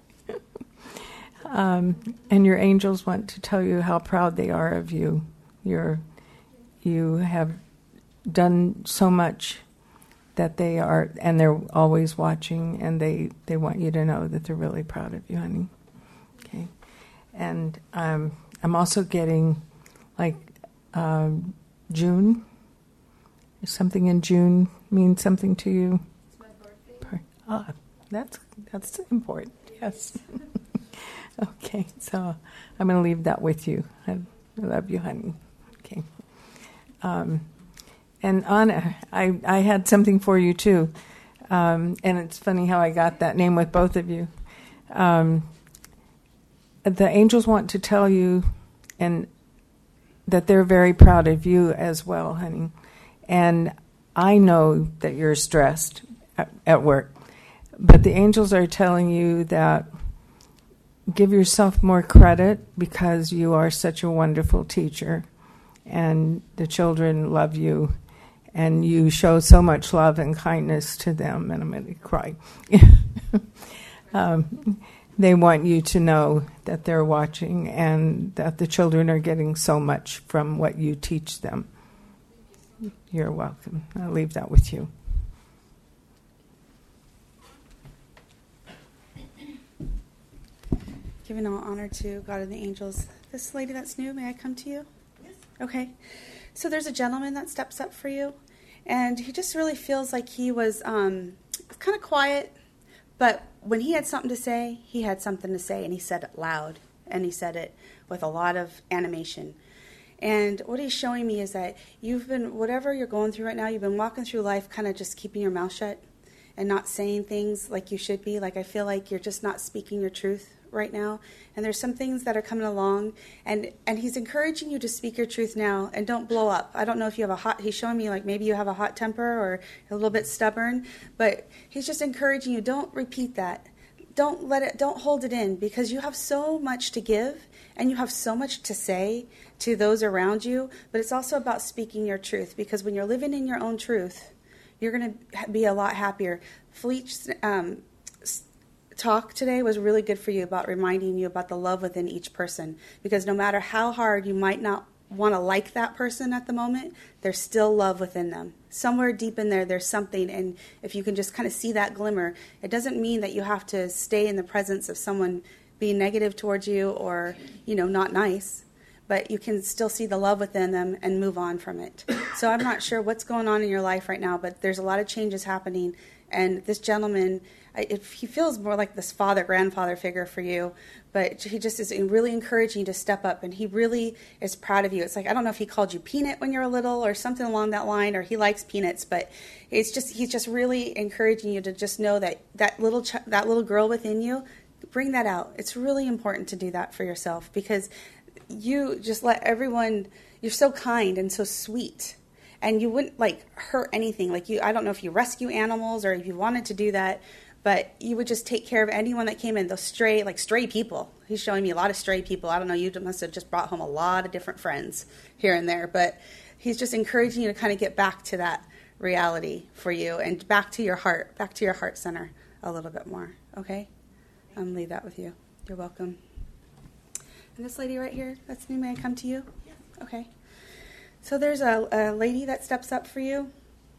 Um, and your angels want to tell you how proud they are of you. You're, you have done so much that they are, and they're always watching, and they, they want you to know that they're really proud of you, honey. Okay. And um, I'm also getting, like, um, June. Something in June means something to you? It's my birthday. Ah, that's that's important. Yes. Okay, so I'm going to leave that with you. I, I love you, honey. Okay. Um, and Anna, I, I had something for you too. Um, and it's funny how I got that name with both of you. Um, the angels want to tell you and that they're very proud of you as well, honey. And I know that you're stressed at, at work. But the angels are telling you that give yourself more credit because you are such a wonderful teacher and the children love you and you show so much love and kindness to them. And I'm going to cry. um, they want you to know that they're watching and that the children are getting so much from what you teach them. You're welcome. I'll leave that with you. Giving all honor to God and the angels. This lady that's new, may I come to you? Yes. Okay. So there's a gentleman that steps up for you, and he just really feels like he was um, kind of quiet, but when he had something to say, he had something to say, and he said it loud, and he said it with a lot of animation. And what he's showing me is that you've been, whatever you're going through right now, you've been walking through life kind of just keeping your mouth shut and not saying things like you should be. Like I feel like you're just not speaking your truth right now, and there's some things that are coming along, and and he's encouraging you to speak your truth now and don't blow up. I don't know if you have a hot, he's showing me like maybe you have a hot temper or a little bit stubborn, but he's just encouraging you, don't repeat that. Don't let it, don't hold it in, because you have so much to give and you have so much to say to those around you, but it's also about speaking your truth, because when you're living in your own truth, you're going to be a lot happier. Fleet's um, talk today was really good for you about reminding you about the love within each person, because no matter how hard you might not want to like that person at the moment, there's still love within them. Somewhere deep in there, there's something, and if you can just kind of see that glimmer, it doesn't mean that you have to stay in the presence of someone being negative towards you or, you know, not nice, but you can still see the love within them and move on from it. So I'm not sure what's going on in your life right now, but there's a lot of changes happening, and this gentleman, if he feels more like this father, grandfather figure for you, but he just is really encouraging you to step up, and he really is proud of you. It's like, I don't know if he called you Peanut when you were little or something along that line, or he likes peanuts, but it's just, he's just really encouraging you to just know that that little ch- that little girl within you, bring that out. It's really important to do that for yourself, because you just let everyone, you're so kind and so sweet, and you wouldn't like hurt anything. Like you, I don't know if you rescue animals or if you wanted to do that, but you would just take care of anyone that came in, those stray, like stray people. He's showing me a lot of stray people. I don't know, you must have just brought home a lot of different friends here and there, but he's just encouraging you to kind of get back to that reality for you and back to your heart, back to your heart center a little bit more, okay? I'll leave that with you. You're welcome. And this lady right here, that's me, may I come to you? Okay. So there's a, a lady that steps up for you,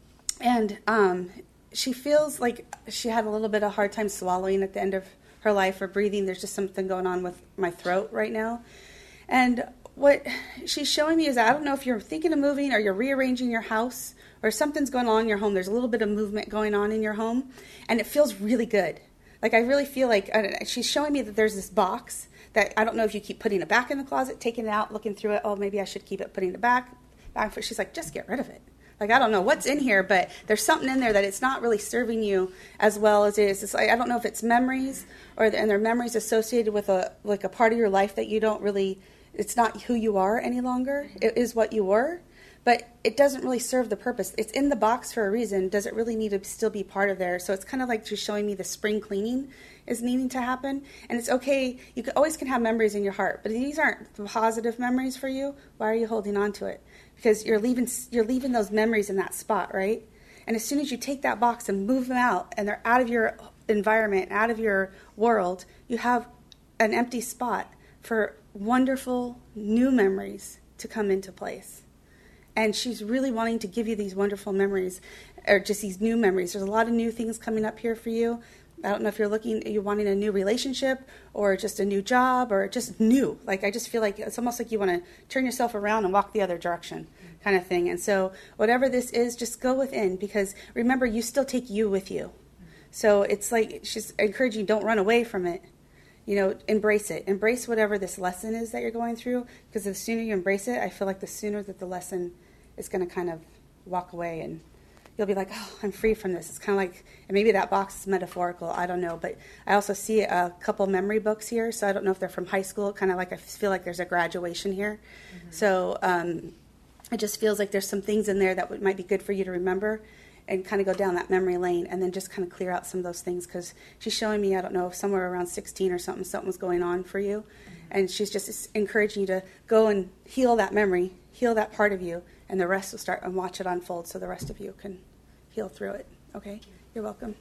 and um, she feels like she had a little bit of hard time swallowing at the end of her life or breathing. There's just something going on with my throat right now. And what she's showing me is that I don't know if you're thinking of moving or you're rearranging your house or something's going on in your home. There's a little bit of movement going on in your home, and it feels really good. Like I really feel like I don't know, she's showing me that there's this box that I don't know if you keep putting it back in the closet, taking it out, looking through it. Oh, maybe I should keep it, putting it back. back. She's like, just get rid of it. Like, I don't know what's in here, but there's something in there that it's not really serving you as well as it is. It's like, I don't know if it's memories or and they're memories associated with a like a part of your life that you don't really, it's not who you are any longer. It is what you were, but it doesn't really serve the purpose. It's in the box for a reason. Does it really need to still be part of there? So it's kind of like just showing me the spring cleaning is needing to happen. And it's okay. You can, always can have memories in your heart, but these aren't positive memories for you. Why are you holding on to it? Because you're leaving you're leaving those memories in that spot, right? And as soon as you take that box and move them out, and they're out of your environment, out of your world, you have an empty spot for wonderful new memories to come into place. And she's really wanting to give you these wonderful memories, or just these new memories. There's a lot of new things coming up here for you. I don't know if you're looking, you're wanting a new relationship or just a new job or just new. Like, I just feel like it's almost like you want to turn yourself around and walk the other direction kind of thing. And so whatever this is, just go within, because remember, you still take you with you. So it's like she's encouraging you, don't run away from it. You know, embrace it. Embrace whatever this lesson is that you're going through, because the sooner you embrace it, I feel like the sooner that the lesson is going to kind of walk away, and you'll be like, oh, I'm free from this. It's kind of like, and maybe that box is metaphorical, I don't know. But I also see a couple memory books here, so I don't know if they're from high school. Kind of like I feel like there's a graduation here. Mm-hmm. So um, it just feels like there's some things in there that would, might be good for you to remember and kind of go down that memory lane and then just kind of clear out some of those things, because she's showing me, I don't know, somewhere around sixteen or something, something was going on for you. Mm-hmm. And she's just encouraging you to go and heal that memory, heal that part of you, and the rest will start and watch it unfold so the rest of you can heal through it. Okay? You're welcome.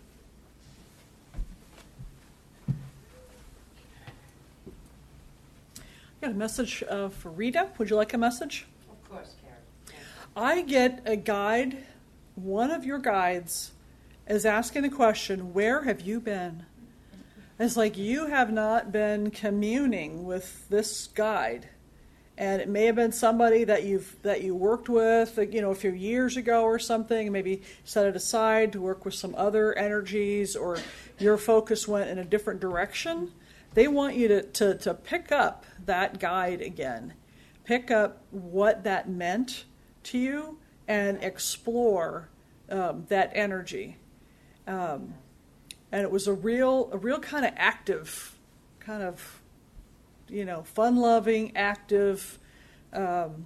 Got a message uh, for Rita. Would you like a message? Of course, Karen. I get a guide. One of your guides is asking the question, where have you been? It's like you have not been communing with this guide. And it may have been somebody that you've that you worked with, you know, a few years ago or something. Maybe set it aside to work with some other energies, or your focus went in a different direction. They want you to, to, to pick up that guide again. Pick up what that meant to you and explore um, that energy. Um, and it was a real, a real kind of active, kind of, you know, fun-loving, active, um,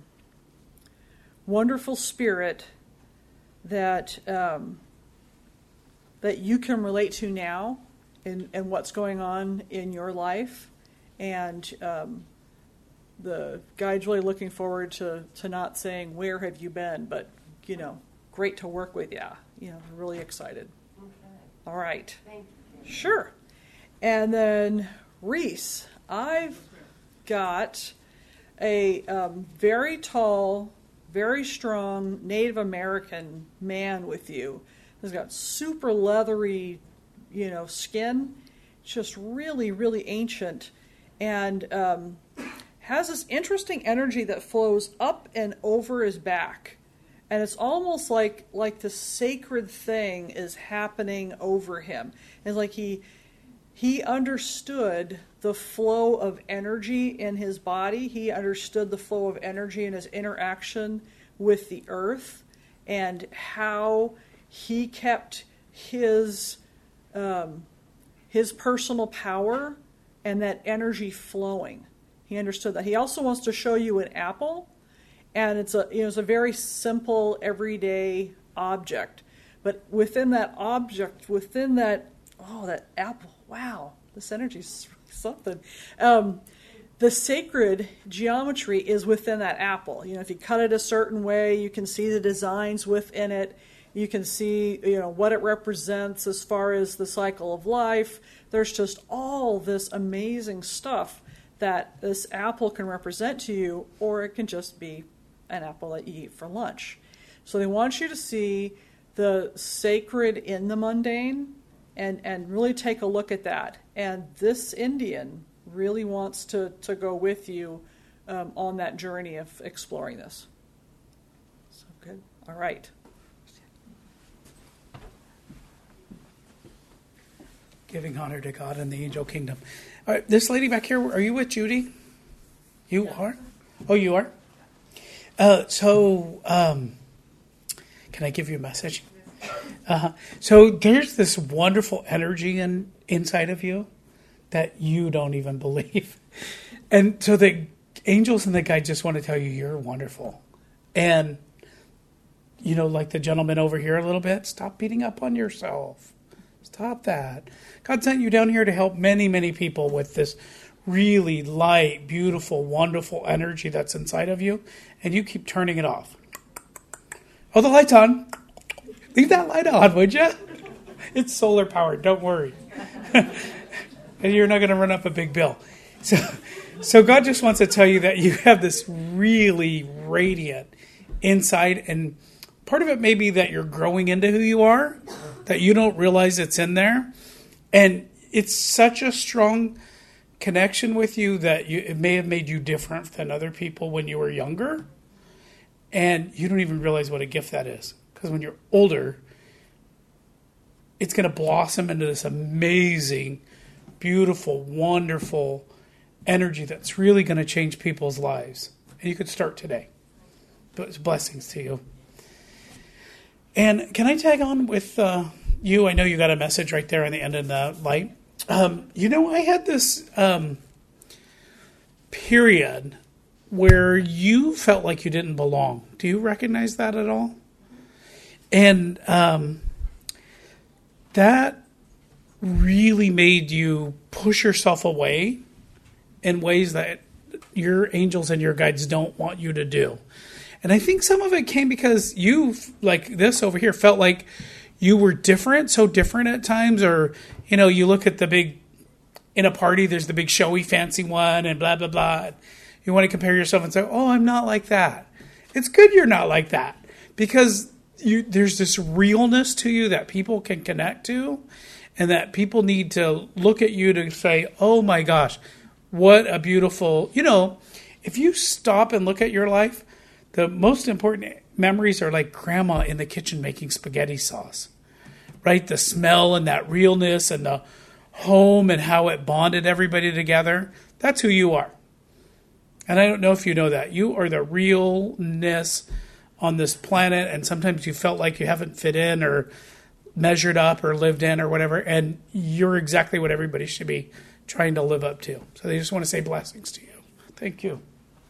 wonderful spirit that um, that you can relate to now, and and what's going on in your life, and um, the guide's really looking forward to to not saying where have you been, but you know, great to work with you. You know, really excited. Okay. All right. Thank you. Sure. And then Reese, I've got a um, very tall, very strong Native American man with you. He's got super leathery, you know, skin. It's just really, really ancient, and um, has this interesting energy that flows up and over his back. And it's almost like like the sacred thing is happening over him. It's like he he understood the flow of energy in his body. He understood the flow of energy in his interaction with the earth, and how he kept his um, his personal power and that energy flowing. He understood that. He also wants to show you an apple, and it's a you know it's a very simple everyday object, but within that object, within that oh that apple, wow, this energy is something. Um, the sacred geometry is within that apple. You know, if you cut it a certain way, you can see the designs within it. You can see, you know, what it represents as far as the cycle of life. There's just all this amazing stuff that this apple can represent to you, or it can just be an apple that you eat for lunch. So they want you to see the sacred in the mundane and, and really take a look at that. And this Indian really wants to, to go with you um, on that journey of exploring this. So good. All right. Giving honor to God and the angel kingdom. All right, this lady back here, are you with Judy? You are? Oh, you are? Uh, so, um, can I give you a message? Uh, so there's this wonderful energy in, inside of you that you don't even believe. And so the angels and the guides just want to tell you you're wonderful. And, you know, like the gentleman over here a little bit, stop beating up on yourself. Stop that. God sent you down here to help many, many people with this really light, beautiful, wonderful energy that's inside of you. And you keep turning it off. Oh, the light's on. Leave that light on, would you? It's solar powered. Don't worry. And you're not going to run up a big bill. So, so God just wants to tell you that you have this really radiant inside. And part of it may be that you're growing into who you are, that you don't realize it's in there. And it's such a strong connection with you that you, it may have made you different than other people when you were younger. And you don't even realize what a gift that is. Because when you're older, it's going to blossom into this amazing, beautiful, wonderful energy that's really going to change people's lives. And you could start today. But it's blessings to you. And can I tag on with uh, you? I know you got a message right there on the end of the light. Um, you know, I had this um, period where you felt like you didn't belong. Do you recognize that at all? And um, that really made you push yourself away in ways that your angels and your guides don't want you to do. And I think some of it came because you, like this over here, felt like you were different, so different at times. Or, you know, you look at the big, in a party, there's the big showy fancy one and blah, blah, blah. You want to compare yourself and say, oh, I'm not like that. It's good you're not like that. Because you, there's this realness to you that people can connect to. And that people need to look at you to say, oh my gosh, what a beautiful, you know, if you stop and look at your life, the most important memories are like grandma in the kitchen making spaghetti sauce, right? The smell and that realness and the home and how it bonded everybody together. That's who you are. And I don't know if you know that. You are the realness on this planet, and sometimes you felt like you haven't fit in or measured up or lived in or whatever, and you're exactly what everybody should be trying to live up to. So they just want to say blessings to you. Thank you.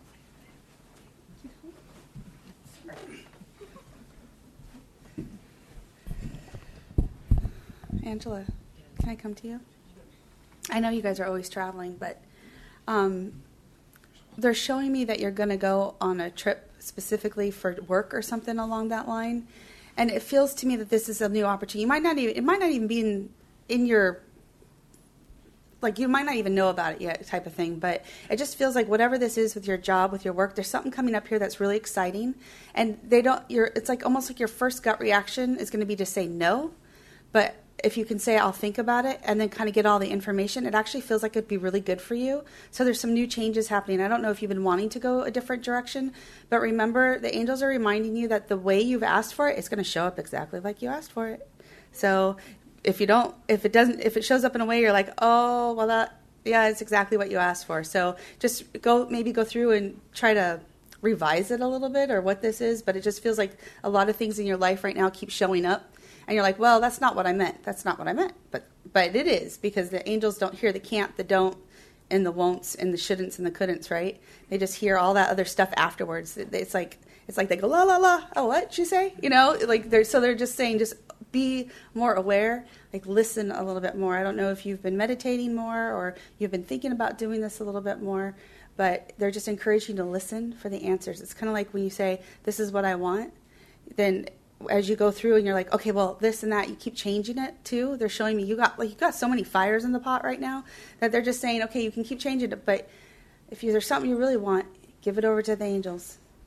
Angela, can I come to you? I know you guys are always traveling, but um, they're showing me that you're going to go on a trip specifically for work or something along that line. And it feels to me that this is a new opportunity. You might not even, it might not even be in, in your, like you might not even know about it yet type of thing. But it just feels like whatever this is with your job, with your work, there's something coming up here that's really exciting. And they don't, you're, it's like almost like your first gut reaction is going to be to say no. But if you can say, I'll think about it, and then kind of get all the information, it actually feels like it'd be really good for you. So there's some new changes happening. I don't know if you've been wanting to go a different direction, but remember, the angels are reminding you that the way you've asked for it is going to show up exactly like you asked for it. So if you don't, if it doesn't, if it shows up in a way you're like, oh, well, that, yeah, it's exactly what you asked for. So just go, maybe go through and try to revise it a little bit or what this is, but it just feels like a lot of things in your life right now keep showing up. And you're like, well, that's not what I meant. That's not what I meant. But but it is, because the angels don't hear the can't, the don't, and the won'ts, and the shouldn'ts, and the couldn'ts, right? They just hear all that other stuff afterwards. It's like it's like they go, la, la, la. Oh, what did you say? You know, like they're so they're just saying, just be more aware, like listen a little bit more. I don't know if you've been meditating more or you've been thinking about doing this a little bit more, but they're just encouraging you to listen for the answers. It's kind of like when you say, this is what I want, then as you go through and you're like, okay, well, this and that, you keep changing it too. They're showing me you got like you got so many fires in the pot right now that they're just saying, okay, you can keep changing it, but if you, there's something you really want, give it over to the angels.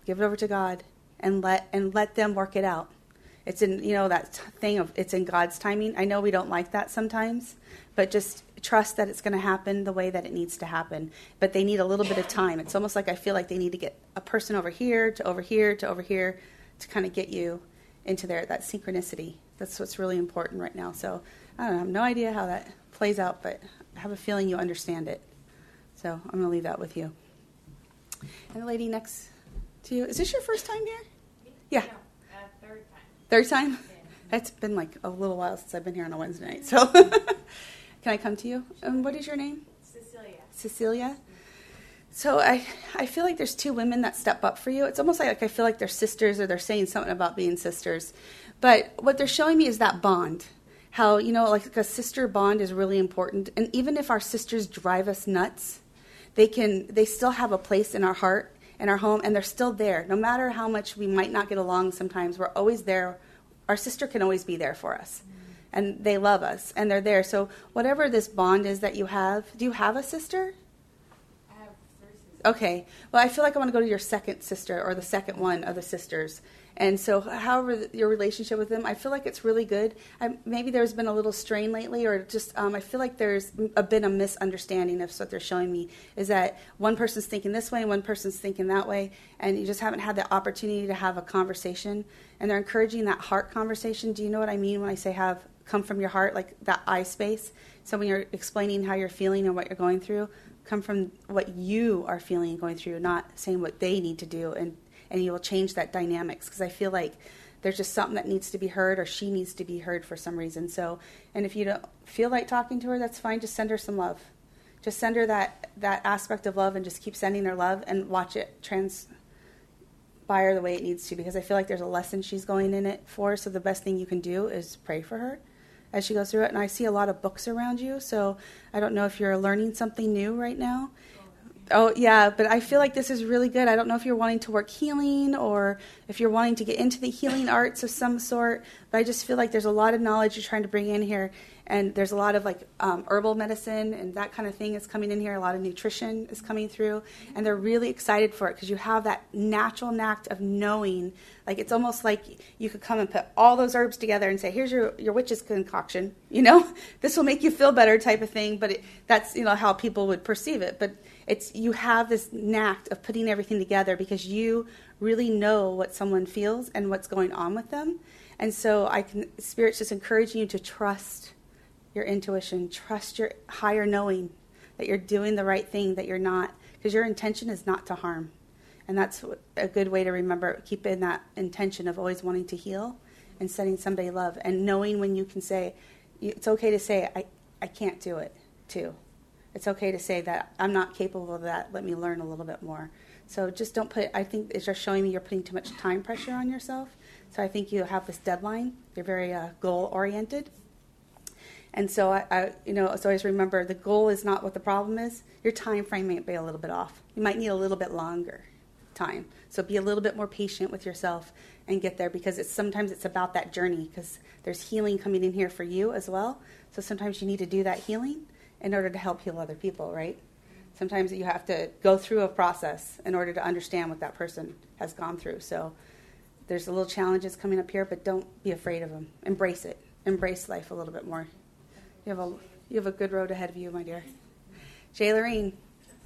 Give it over to God and let and let them work it out. It's in, you know, that thing of it's in God's timing. I know we don't like that sometimes, but just trust that it's going to happen the way that it needs to happen. But they need a little bit of time. It's almost like I feel like they need to get a person over here to over here to over here to kind of get you into there, that synchronicity. That's what's really important right now. So I don't know, I have no idea how that plays out, but I have a feeling you understand it. So I'm going to leave that with you. And the lady next to you, is this your first time here? Yeah. No, uh, third time. Third time? Yeah. It's been like a little while since I've been here on a Wednesday night. So can I come to you? Um, what is your name? Cecilia. Cecilia? So I, I feel like there's two women that step up for you. It's almost like I feel like they're sisters or they're saying something about being sisters. But what they're showing me is that bond. How, you know, like a sister bond is really important. And even if our sisters drive us nuts, they can, they still have a place in our heart, in our home, and they're still there. No matter how much we might not get along sometimes, we're always there. Our sister can always be there for us. Mm-hmm. And they love us, and they're there. So whatever this bond is that you have, do you have a sister? I have three sisters. Okay. Well, I feel like I want to go to your second sister or the second one of the sisters. And so however your relationship with them, I feel like it's really good. I, maybe there's been a little strain lately, or just um, I feel like there's a, been a misunderstanding of what they're showing me, is that one person's thinking this way and one person's thinking that way, and you just haven't had the opportunity to have a conversation. And they're encouraging that heart conversation. Do you know what I mean when I say have come from your heart, like that I space? So when you're explaining how you're feeling and what you're going through, come from what you are feeling and going through, not saying what they need to do, and and you will change that dynamics, because I feel like there's just something that needs to be heard, or she needs to be heard for some reason. So, and if you don't feel like talking to her, that's fine. Just send her some love. Just send her that, that aspect of love, and just keep sending her love and watch it transpire the way it needs to, because I feel like there's a lesson she's going in it for. So the best thing you can do is pray for her as she goes through it. And I see a lot of books around you, so I don't know if you're learning something new right now. Oh, yeah, but I feel like this is really good. I don't know if you're wanting to work healing or if you're wanting to get into the healing arts of some sort, but I just feel like there's a lot of knowledge you're trying to bring in here, and there's a lot of like um, herbal medicine and that kind of thing is coming in here. A lot of nutrition is coming through, and they're really excited for it because you have that natural knack of knowing. Like it's almost like you could come and put all those herbs together and say, here's your, your witch's concoction, you know, this will make you feel better type of thing, but it, that's, you know, how people would perceive it. But it's, you have this knack of putting everything together because you really know what someone feels and what's going on with them. And so I can, Spirit's just encouraging you to trust your intuition, trust your higher knowing that you're doing the right thing, that you're not, because your intention is not to harm. And that's a good way to remember, keep in that intention of always wanting to heal and sending somebody love, and knowing when you can say, it's okay to say, I, I can't do it, too. It's okay to say that I'm not capable of that. Let me learn a little bit more. So just don't put, I think it's just showing me you're putting too much time pressure on yourself. So I think you have this deadline. You're very uh, goal-oriented. And so, I, I, you know, so always remember the goal is not what the problem is. Your time frame might be a little bit off. You might need a little bit longer time. So be a little bit more patient with yourself and get there, because it's sometimes it's about that journey, because there's healing coming in here for you as well. So sometimes you need to do that healing in order to help heal other people, right? Sometimes you have to go through a process in order to understand what that person has gone through. So there's a little challenges coming up here, but don't be afraid of them. Embrace it. Embrace life a little bit more. You have a you have a good road ahead of you, my dear. Jay Lorene.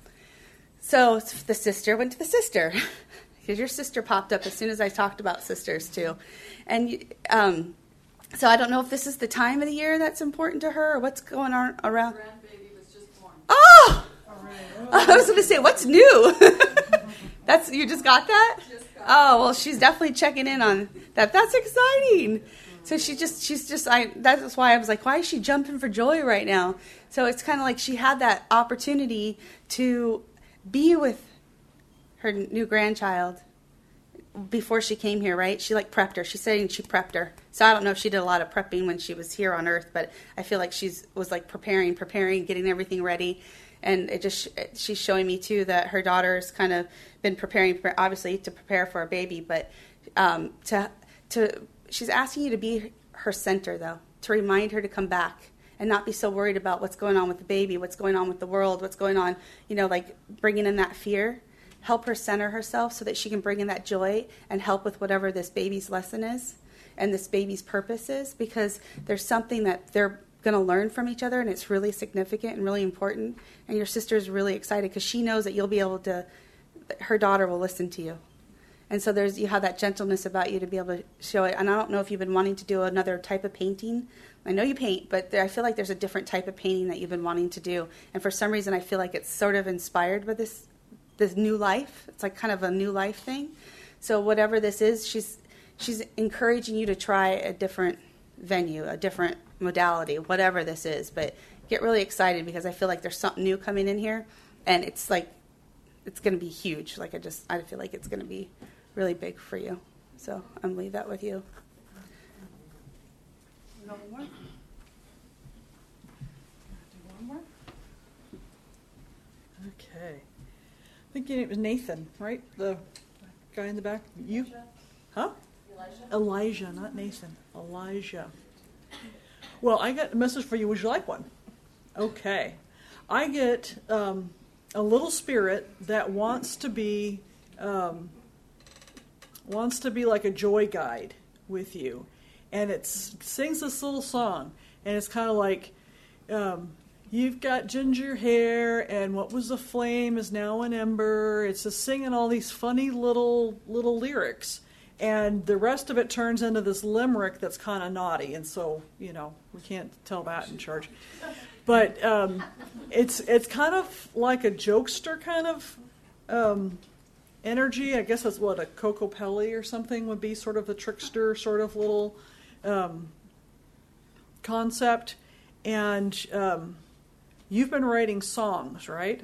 So the sister went to the sister, because your sister popped up as soon as I talked about sisters too, and um, so I don't know if this is the time of the year that's important to her, or what's going on around. Grandbaby was just born. Oh, I was going to say, what's new? That's you just got that? Just got oh well, she's definitely checking in on that. That's exciting. So she just, she's just, I, that's why I was like, why is she jumping for joy right now? So it's kind of like she had that opportunity to be with her new grandchild before she came here, right? She like prepped her. She's saying she prepped her. So I don't know if she did a lot of prepping when she was here on Earth, but I feel like she's was like preparing, preparing, getting everything ready. And it just, she's showing me too that her daughter's kind of been preparing, for, obviously to prepare for a baby, but um, to, to, she's asking you to be her center, though, to remind her to come back and not be so worried about what's going on with the baby, what's going on with the world, what's going on, you know, like bringing in that fear. help her center herself so that she can bring in that joy and help with whatever this baby's lesson is and this baby's purpose is, because there's something that they're going to learn from each other, and it's really significant and really important. And your sister is really excited because she knows that you'll be able to, her daughter will listen to you. And so there's you have that gentleness about you to be able to show it. And I don't know if you've been wanting to do another type of painting. I know you paint, but there, I feel like there's a different type of painting that you've been wanting to do. And for some reason, I feel like it's sort of inspired by this this new life. It's like kind of a new life thing. So whatever this is, she's she's encouraging you to try a different venue, a different modality, whatever this is. But get really excited because I feel like there's something new coming in here, and it's like it's going to be huge. Like I just I feel like it's going to be really big for you. So I'm leave that with you. No more? Do one more? Okay. I think it was Nathan, right? The guy in the back. You? Huh? Elijah. Elijah, not Nathan. Elijah. Well, I got a message for you. Would you like one? Okay. I get um, a little spirit that wants to be um, wants to be like a joy guide with you, and it sings this little song, and it's kind of like, um, you've got ginger hair, and what was a flame is now an ember. It's just singing all these funny little little lyrics, and the rest of it turns into this limerick that's kind of naughty, and so, you know, we can't tell that in church. But um, it's it's kind of like a jokester kind of um, energy. I guess that's what a Coco Pelli or something would be, sort of the trickster sort of little um, concept. And um, you've been writing songs, right?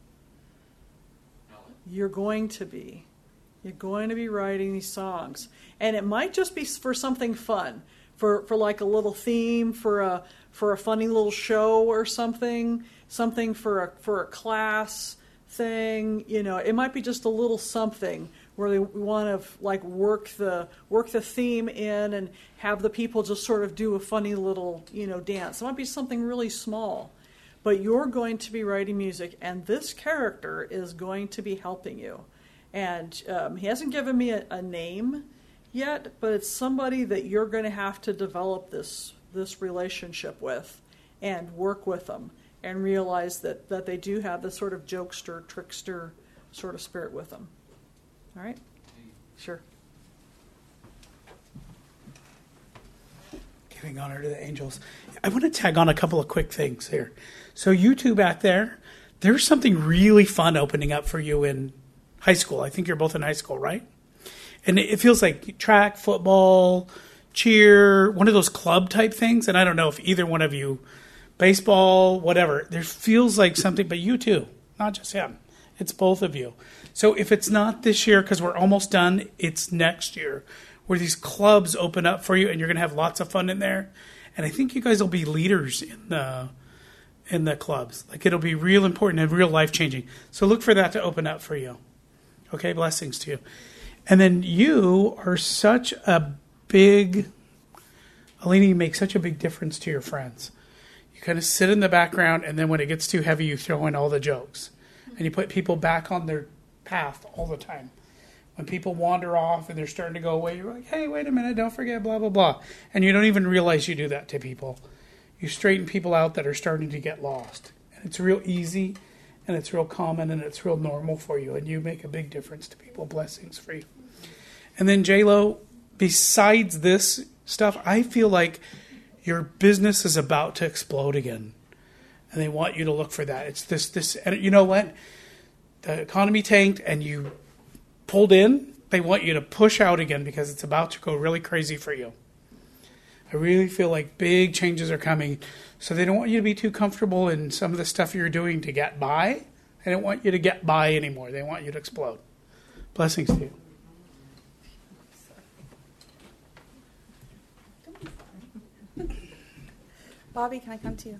You're going to be. You're going to be writing these songs. And it might just be for something fun, for, for like a little theme, for a for a funny little show or something, something for a for a class thing. You know, it might be just a little something where they want to like work the work the theme in and have the people just sort of do a funny little, you know, dance. It might be something really small. But you're going to be writing music, and this character is going to be helping you. And um, he hasn't given me a, a name yet, but it's somebody that you're going to have to develop this this relationship with and work with them and realize that, that they do have this sort of jokester, trickster sort of spirit with them. All right? Sure. Giving honor to the angels. I want to tag on a couple of quick things here. So you two back there, there's something really fun opening up for you in high school. I think you're both in high school, right? And it feels like track, football, cheer, one of those club type things. And I don't know if either one of you, baseball, whatever, there feels like something, but you too, not just him. It's both of you. So if it's not this year, because we're almost done, it's next year, where these clubs open up for you and you're going to have lots of fun in there. And I think you guys will be leaders in the in the clubs. Like, it'll be real important and real life-changing. So look for that to open up for you. Okay, blessings to you. And then you are such a big, Alina, you make such a big difference to your friends. You kind of sit in the background, and then when it gets too heavy, you throw in all the jokes. And you put people back on their path all the time. When people wander off and they're starting to go away, you're like, hey, wait a minute, don't forget, blah, blah, blah. And you don't even realize you do that to people. You straighten people out that are starting to get lost. And it's real easy, and it's real common, and it's real normal for you. And you make a big difference to people. Blessings for you. And then, J-Lo, besides this stuff, I feel like your business is about to explode again. And they want you to look for that. It's this, this, and you know what? The economy tanked, and you pulled in. They want you to push out again because it's about to go really crazy for you. I really feel like big changes are coming. So they don't want you to be too comfortable in some of the stuff you're doing to get by. They don't want you to get by anymore. They want you to explode. Blessings to you. Bobby, can I come to you?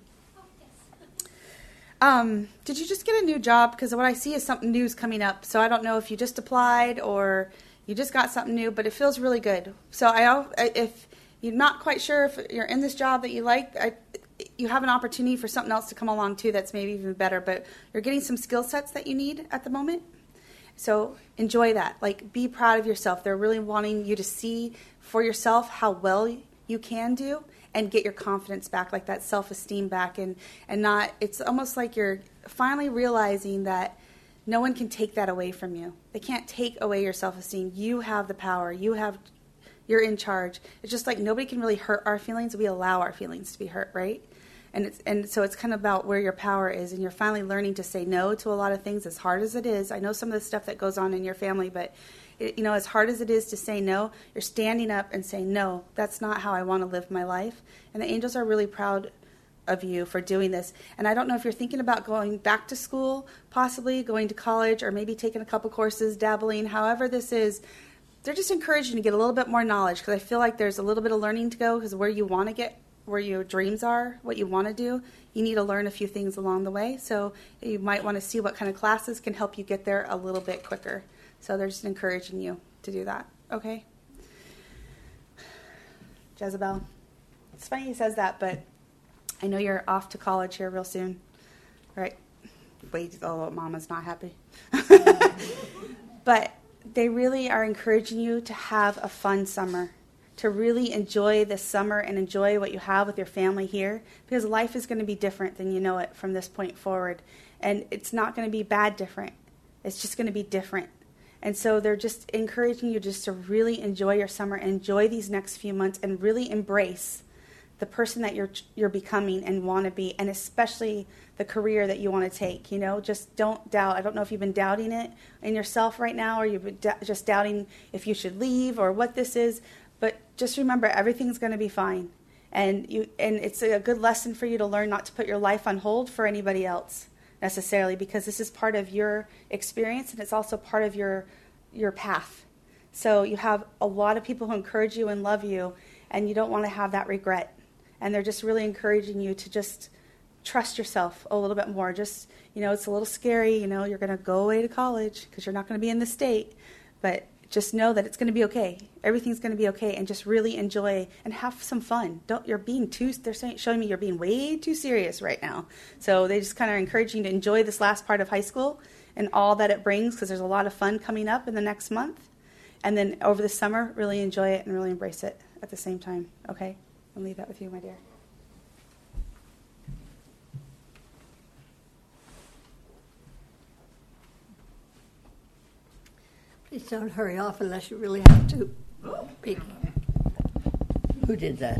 Um, did you just get a new job? Because what I see is something new is coming up. So I don't know if you just applied or you just got something new, but it feels really good. So I, if you're not quite sure if you're in this job that you like, I, you have an opportunity for something else to come along too that's maybe even better. But you're getting some skill sets that you need at the moment. So enjoy that. Like, be proud of yourself. They're really wanting you to see for yourself how well you can do and get your confidence back, like that self-esteem back. And, and not, it's almost like you're finally realizing that no one can take that away from you. They can't take away your self-esteem. You have the power. You have, you're in charge. It's just like nobody can really hurt our feelings. We allow our feelings to be hurt, right? And it's, and so it's kind of about where your power is, and you're finally learning to say no to a lot of things, as hard as it is. I know some of the stuff that goes on in your family, but it, you know, as hard as it is to say no, you're standing up and saying, no, that's not how I want to live my life. And the angels are really proud of you for doing this. And I don't know if you're thinking about going back to school, possibly going to college, or maybe taking a couple courses, dabbling, however this is. They're just encouraging you to get a little bit more knowledge, because I feel like there's a little bit of learning to go, because where you want to get, where your dreams are, what you want to do, you need to learn a few things along the way. So you might want to see what kind of classes can help you get there a little bit quicker. So they're just encouraging you to do that. Okay? Jezebel. It's funny he says that, but I know you're off to college here real soon. Right? Wait, oh, Mama's not happy. But they really are encouraging you to have a fun summer, to really enjoy this summer and enjoy what you have with your family here, because life is going to be different than you know it from this point forward. And it's not going to be bad different. It's just going to be different. And so they're just encouraging you just to really enjoy your summer, enjoy these next few months, and really embrace the person that you're you're becoming and want to be, and especially the career that you want to take. You know, just don't doubt. I don't know if you've been doubting it in yourself right now, or you've been d- just doubting if you should leave or what this is. But just remember, everything's going to be fine. And you and it's a good lesson for you to learn not to put your life on hold for anybody else necessarily, because this is part of your experience, and it's also part of your your path. So you have a lot of people who encourage you and love you, and you don't want to have that regret. And they're just really encouraging you to just trust yourself a little bit more. Just, you know, it's a little scary, you know, you're going to go away to college because you're not going to be in the state, but just know that it's going to be okay. Everything's going to be okay, and just really enjoy and have some fun. Don't you're being too. They're saying, showing me you're being way too serious right now. So they just kind of encourage you to enjoy this last part of high school and all that it brings, because there's a lot of fun coming up in the next month, and then over the summer, really enjoy it and really embrace it at the same time. Okay, I'll leave that with you, my dear. Please don't hurry off unless you really have to. Be- Who did that?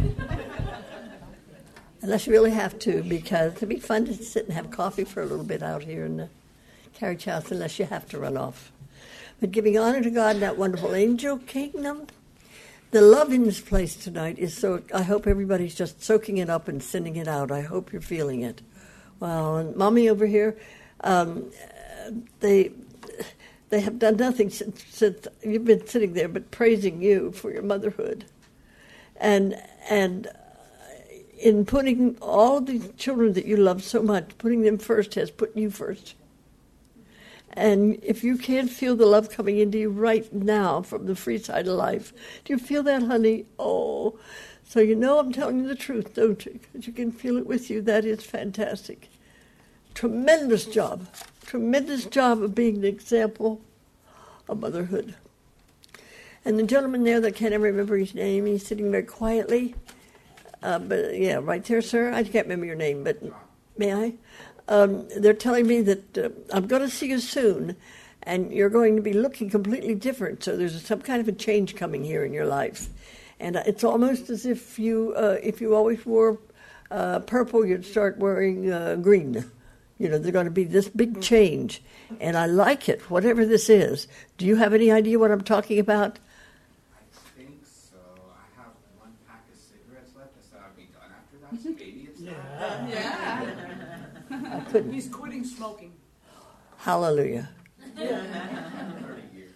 Unless you really have to, because it'd be fun to sit and have coffee for a little bit out here in the carriage house, unless you have to run off. But giving honor to God in that wonderful angel kingdom, the love in this place tonight is so, I hope everybody's just soaking it up and sending it out. I hope you're feeling it. Well, and Mommy over here, um, they... They have done nothing since, since you've been sitting there but praising you for your motherhood. And and in putting all of these children that you love so much, putting them first has put you first. And if you can't feel the love coming into you right now from the free side of life, do you feel that, honey? Oh, so you know I'm telling you the truth, don't you? Because you can feel it with you. That is fantastic. Tremendous job. Tremendous job of being the example of motherhood. And the gentleman there that can't ever remember his name, he's sitting very quietly. Uh, but yeah, right there, sir. I can't remember your name, but may I? Um, they're telling me that uh, I'm going to see you soon, and you're going to be looking completely different. So there's some kind of a change coming here in your life, and uh, it's almost as if you, uh, if you always wore uh, purple, you'd start wearing uh, green. You know, there's going to be this big change, and I like it, whatever this is. Do you have any idea what I'm talking about? I think so. I have one pack of cigarettes left. I said I'll be done after that, so maybe it's not. Yeah. I couldn't. He's quitting smoking. Hallelujah. thirty years.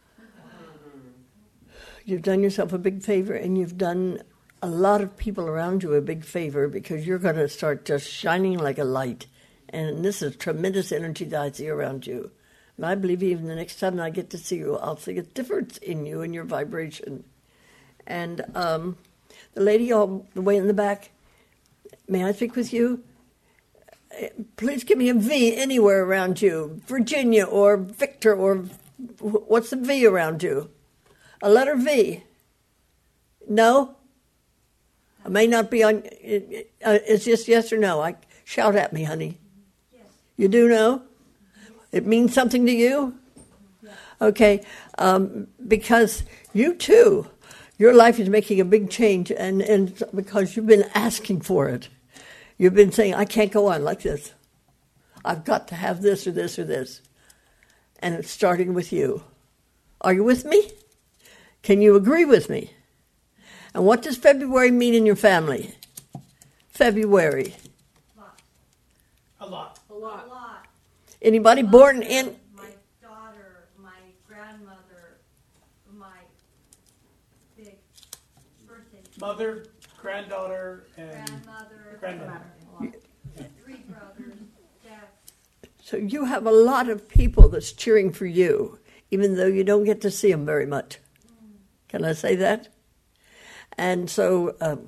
You've done yourself a big favor, and you've done a lot of people around you a big favor, because you're going to start just shining like a light. And this is tremendous energy that I see around you. And I believe even the next time I get to see you, I'll see a difference in you and your vibration. And um, the lady all the way in the back, may I speak with you? Please give me a V anywhere around you. Virginia or Victor or what's the V around you? A letter V. No? I may not be on. It's just yes or no. I shout at me, honey. Yes. You do know? It means something to you? Okay. Um, because you too, your life is making a big change, and, and because you've been asking for it. You've been saying, I can't go on like this. I've got to have this or this or this. And it's starting with you. Are you with me? Can you agree with me? And what does February mean in your family? February. A lot. A lot. A lot. Anybody born in... My daughter, my grandmother, my big birthday. Mother, granddaughter, and Grandmother. grandmother. Three brothers. Dad. So you have a lot of people that's cheering for you, even though you don't get to see them very much. Can I say that? And so um,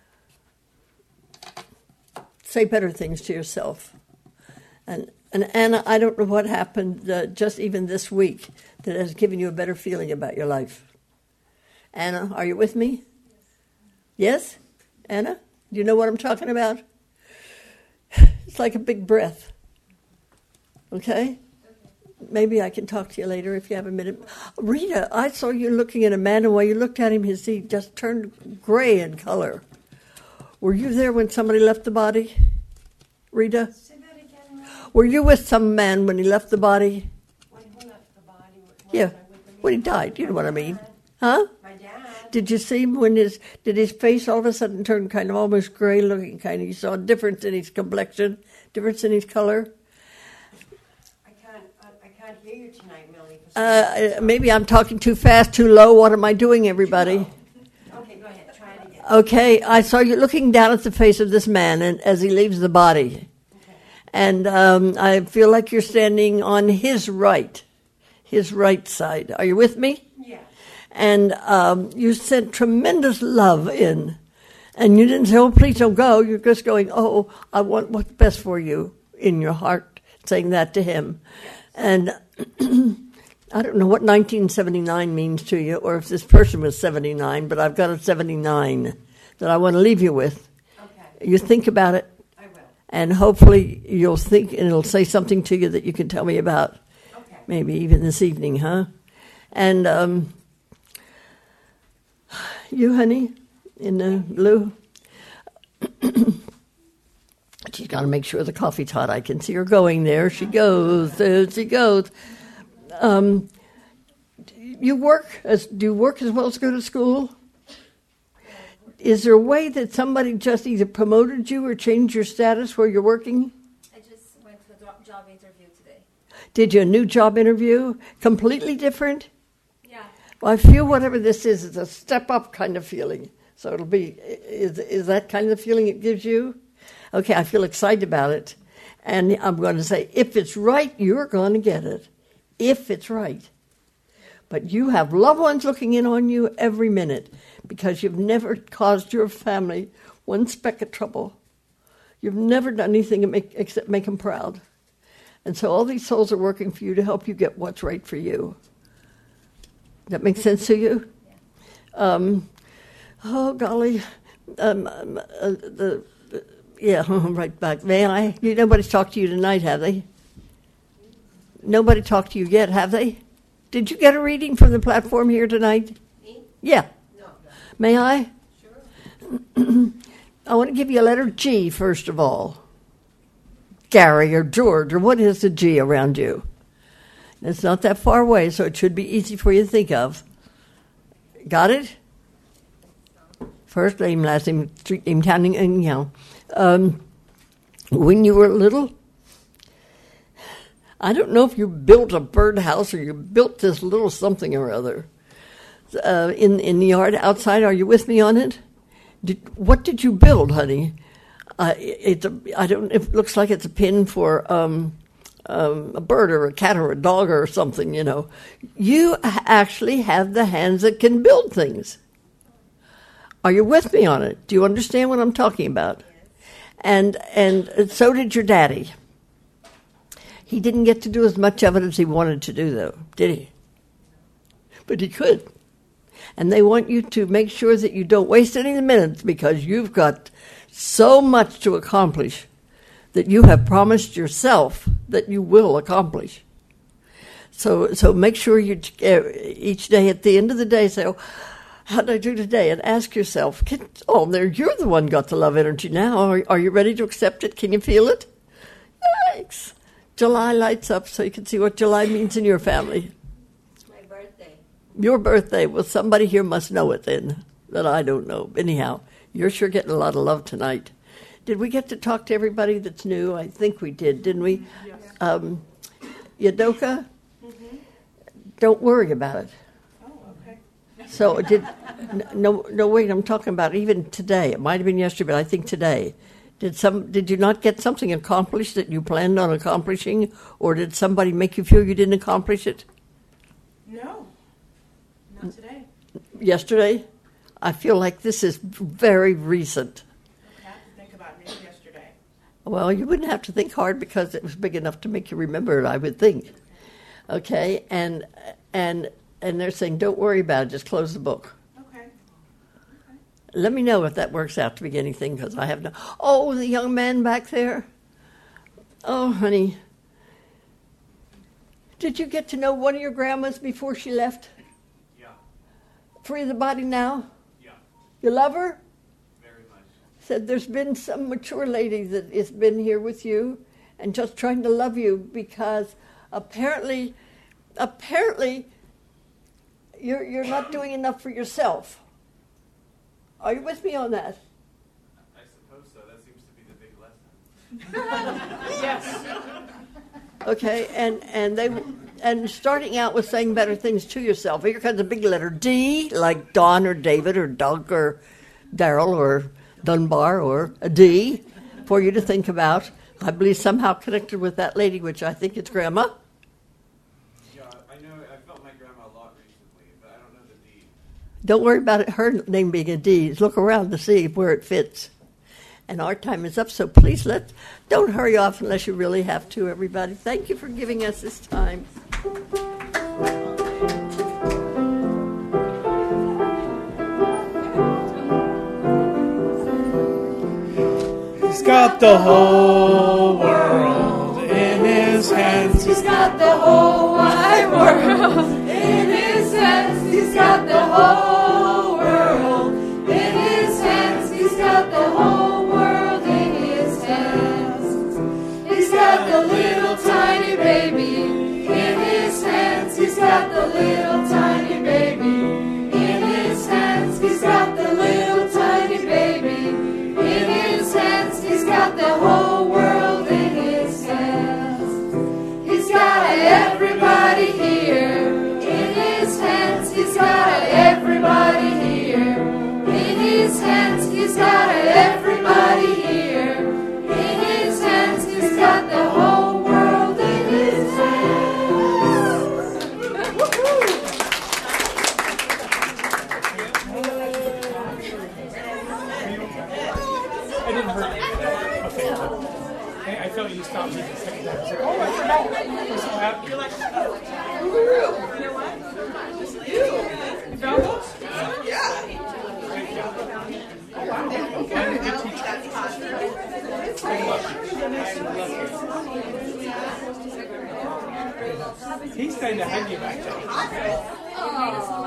say better things to yourself. And, and Anna, I don't know what happened uh, just even this week that has given you a better feeling about your life. Anna, are you with me? Yes? Anna? Do you know what I'm talking about? It's like a big breath. Okay? Maybe I can talk to you later if you have a minute. Rita, I saw you looking at a man, and while you looked at him, his he just turned gray in color. Were you there when somebody left the body? Rita? Say that again. Were you with some man when he left the body? When who left the body? Was Yeah, I with the when he man? died. You know what I mean. My dad. Huh? My dad. Did you see him when his, did his face all of a sudden turn kind of almost gray looking kind of, you saw a difference in his complexion, difference in his color? I can't. I, I can't hear you tonight, Millie. Uh, maybe I'm talking too fast, too low. What am I doing, everybody? Okay, go ahead. Try it again. Okay, I saw you looking down at the face of this man and, as he leaves the body. Okay. And um, I feel like you're standing on his right, his right side. Are you with me? Yeah. And um, you sent tremendous love in. And you didn't say, oh, please don't go. You're just going, oh, I want what's best for you in your heart, saying that to him. And I don't know what nineteen seventy-nine means to you, or if this person was seventy-nine, but I've got a seventy-nine that I want to leave you with. Okay. You think about it, I will. and hopefully you'll think, and it'll say something to you that you can tell me about, Okay. maybe even this evening, huh? And um, you, honey, in the blue. She's got to make sure the coffee's hot. I can see her going there. She goes. There she goes. Um, you work as do you work as well as go to school? Is there a way that somebody just either promoted you or changed your status where you're working? I just went to a do- job interview today. Did you a new job interview? Completely different? Yeah. Well, I feel whatever this is, it's a step up kind of feeling. So it'll be, is, is that kind of the feeling it gives you? Okay, I feel excited about it. And I'm going to say, if it's right, you're going to get it. If it's right. But you have loved ones looking in on you every minute because you've never caused your family one speck of trouble. You've never done anything to make, except make them proud. And so all these souls are working for you to help you get what's right for you. Does that make sense to you? Um, oh, golly. Um, um, uh, the, the, yeah, right back. May I? You, nobody's talked to you tonight, have they? Nobody talked to you yet, have they? Did you get a reading from the platform here tonight? Me? Yeah. No. May I? Sure. I want to give you a letter G, first of all. Gary or George, or what is the G around you? It's not that far away, so it should be easy for you to think of. Got it? First name, last name, street name, town name, and, you know. Um, when you were little, I don't know if you built a birdhouse or you built this little something or other uh, in in the yard outside. Are you with me on it? Did, what did you build, honey? Uh, it, it's a, I don't. It looks like it's a pin for um, um, a bird or a cat or a dog or something. You know, you actually have the hands that can build things. Are you with me on it? Do you understand what I'm talking about? And and so did your daddy. He didn't get to do as much of it as he wanted to do, though, did he? But he could. And they want you to make sure that you don't waste any of the minutes, because you've got so much to accomplish that you have promised yourself that you will accomplish. So so make sure you, uh, each day at the end of the day, say, oh, how did I do today? And ask yourself, can, oh, there, you're the one got the love energy now. Are, are you ready to accept it? Can you feel it? Yikes. July lights up so you can see what July means in your family. It's my birthday. Your birthday. Well, somebody here must know it then, that I don't know. Anyhow, you're sure getting a lot of love tonight. Did we get to talk to everybody that's new? I think we did, didn't we? Yes. Um, Yadoka, mm-hmm. Don't worry about it. Oh, okay. So did no no wait, I'm talking about even today. It might have been yesterday, but I think today. Did some did you not get something accomplished that you planned on accomplishing, or did somebody make you feel you didn't accomplish it? No, not today. Yesterday? I feel like this is very recent. I have to think about maybe yesterday. Well, you wouldn't have to think hard because it was big enough to make you remember it, I would think. Okay, and and and they're saying, don't worry about it, just close the book. Okay. Let me know if that works out to be anything, because I have no... Oh, the young man back there. Oh, honey. Did you get to know one of your grandmas before she left? Yeah, Free of the body now? yeah, You love her? very much. Said there's been some mature lady that has been here with you and just trying to love you, because apparently, apparently, you're you're not doing enough for yourself. Are you with me on that? I suppose so. That seems to be the big lesson. Yes. Okay, and and they and starting out with saying better things to yourself. Here comes a big letter D, like Don or David or Doug or Daryl or Dunbar, or a D for you to think about. I believe somehow connected with that lady, which I think is Grandma. Yeah, I know. I felt my grandma a lot recently, but I don't know the D. Don't worry about it, her name being a D. Look around to see where it fits. And our time is up, so please let don't hurry off unless you really have to, everybody. Thank you for giving us this time. He's got the whole world in his hands. He's got the whole wide world in his hands. He's got the whole world in his hands. He's got the whole world in his hands. He's got the little tiny baby in his hands. He's got the little tiny baby in his hands. He's got the little tiny baby in his hands. He's got the whole world in his hands. He's got everybody here in his hands. He's got everybody here in his hands. He's got everybody here in his hands. He's got the whole world in his hands. I didn't hurt you. Okay. I, I felt you stopped me the second time. I was like, oh, I forgot. I'm so happy. You're like, you know what? You. You found those? Yeah. Oh, wow. Okay. I'm a good teacher. I love you. He's trying to hug you back there.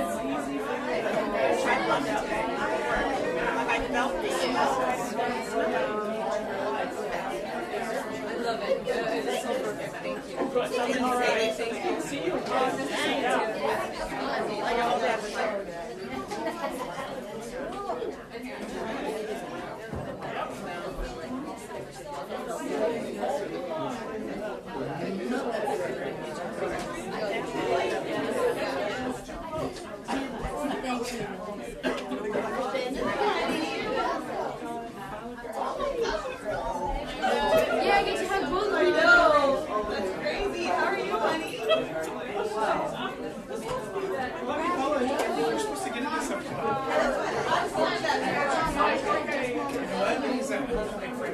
Yeah, I get to have both of you. That's crazy. How are you, honey? Let me follow you. You're supposed to get into something. What? Is that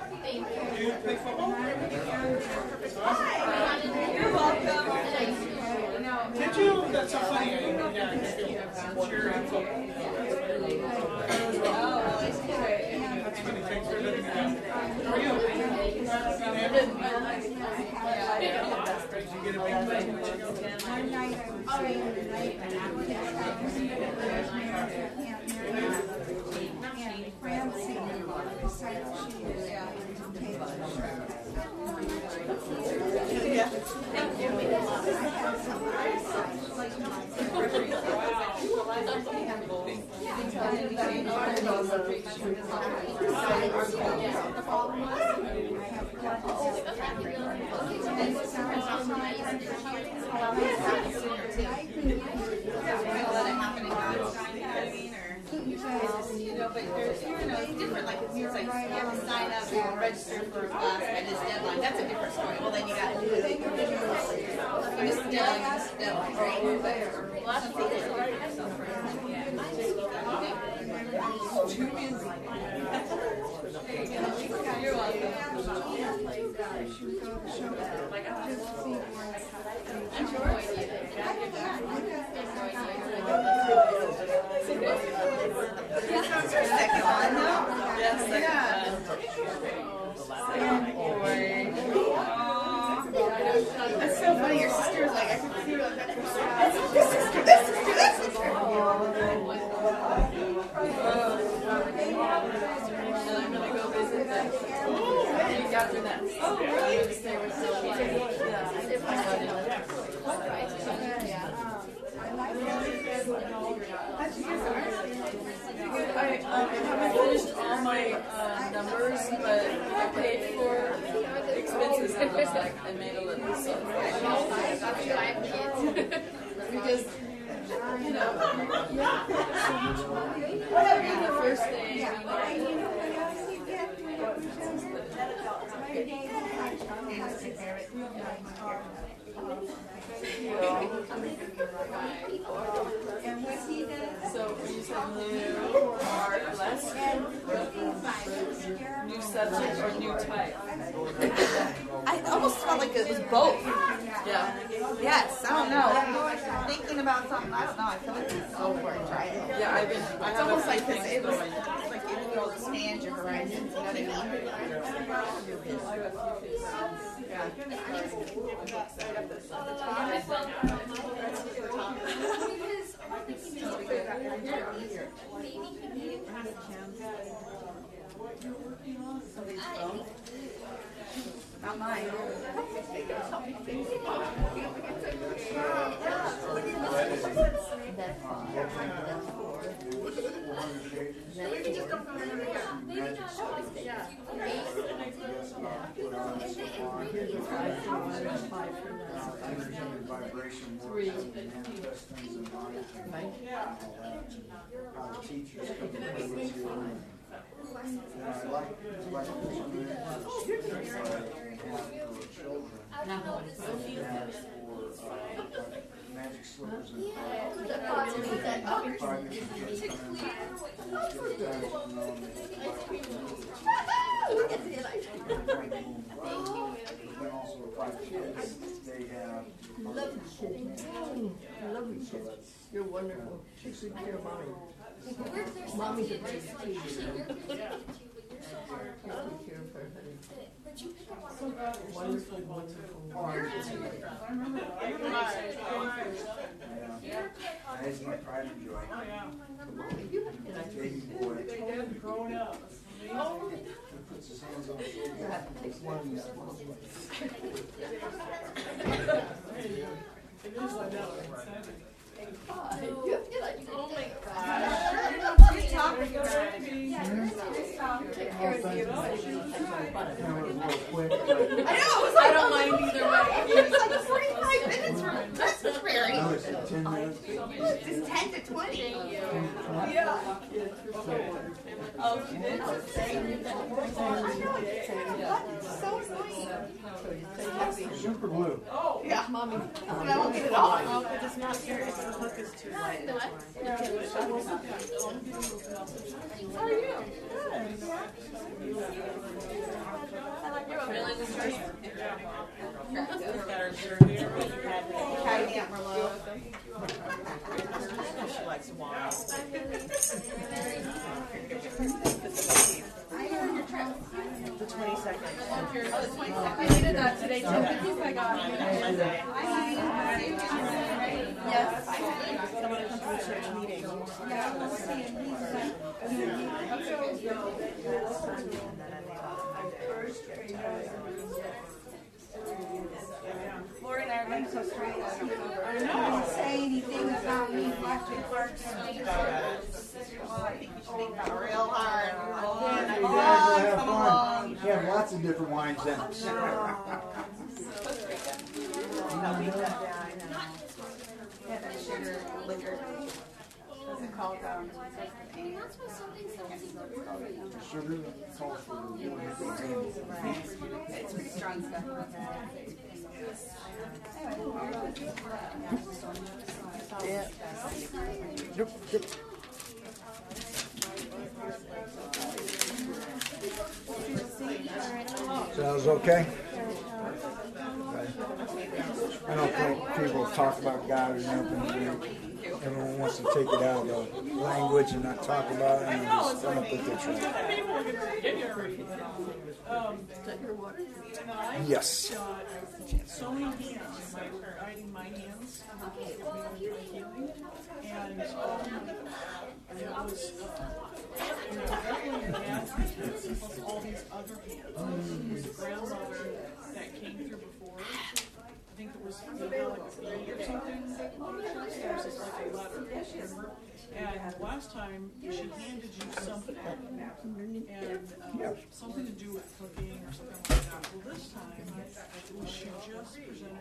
Do you play football? You're welcome. Did you? That's so funny. Yeah, I just feel cheering football. That's funny. Thanks for letting me know. How are you? Did you get a big play? You know, but there's, you know, it's different. Like it seems like you have to sign up and register for a class by this deadline. That's a different story. Well, then you got to do it. This deadline, this deadline, right? But lots of things are right. Too busy. You're welcome. That's her second one, though? Yes, second one. That's so funny. Your sister was like, I can see her like, that's this sister, this sister, this sister. I'm going to go visit them. Oh, after that. Oh, really? They were still like, I um, haven't finished all my uh, numbers, but I paid for expenses and was like, I made a little. So because, you know, the first thing. So you said new or less? New subject or new type? I almost felt like it was both. Yeah. Yes, I don't know. Thinking about something, I don't know. I feel like it's so important to try it. Yeah, I've been. I It's have almost a like few this. things It was going. like it will expand your horizons. You know what I mean? Not mine. Three. Teachers come with you. And I like, like some of the children. And for magic slippers and five different kids come in. Then also with five kids, they have. Love you, kitty. Love you, kitty. You're wonderful. She's a dear mommy. Mommy's a great teacher. Take good care of her, honey. Wonderful, wonderful. That is my pride and joy. Baby boy. Grown up. Puts his hands on his shoulder. You have to take one of these ones. It is like that. Oh my God. Good talk with you. Take care of you. Camera real quick. I know. It was like, I don't mind either way. It's like forty-five minutes from Westbury. No, it's ten minutes. It's ten to twenty. Yeah. Oh, she did? I know. That's so sweet. Super glue. Oh, Oh, yeah. Mommy. But I won't get it off. Oh, if it's not here, if the hook is too light. That's why. How are you? Tidy up, Merlot. She likes wine. The twenty-second. Oh, the twenty-second. I needed that today too. I got it. Yes. Someone comes to the church meeting. Lori and I are being so straight. I don't say anything about me watching Clark's. I think you should think about real hard. You Come guys will on, have come fun. along. You have lots of different wines in us. Yeah, that sugar liquor. What's it called? Um, Sugar, salt, it's pretty strong stuff. Yeah. Yep, yep. Sounds okay? I don't think people talk about God enough. Everyone wants to take it out of the language and not talk about it and just come up with their truth. Yes. So many hands are hiding my hands, and um, it was, you know, definitely the dad's hands plus all these other hands. His grandmother that came through before, I think there was maybe like a baby or something. There was just like a letter, remember? And last time she handed you something, and uh, something to do with cooking or something like that. Well, this time she just presented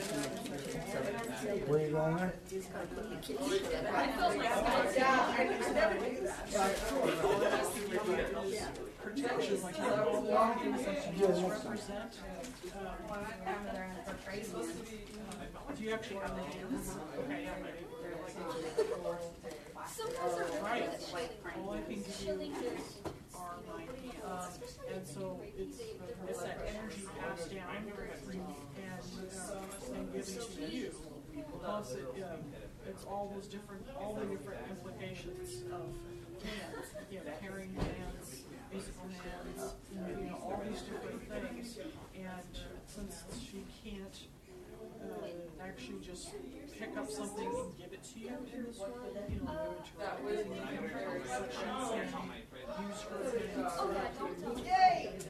her. Where are you going there? Protection, like you present. Do you actually have the hands? Okay, yeah, maybe. Right. All I can give you are my hands, and so it's it's that energy passed down and uh, and given to you. Plus, it, um, it's all those different, all the different implications of hands. You know, carrying hands, physical hands, you know, all these different things. And since she can't uh, actually just pick up something and give it to you in this way, you know, but she can use her hands to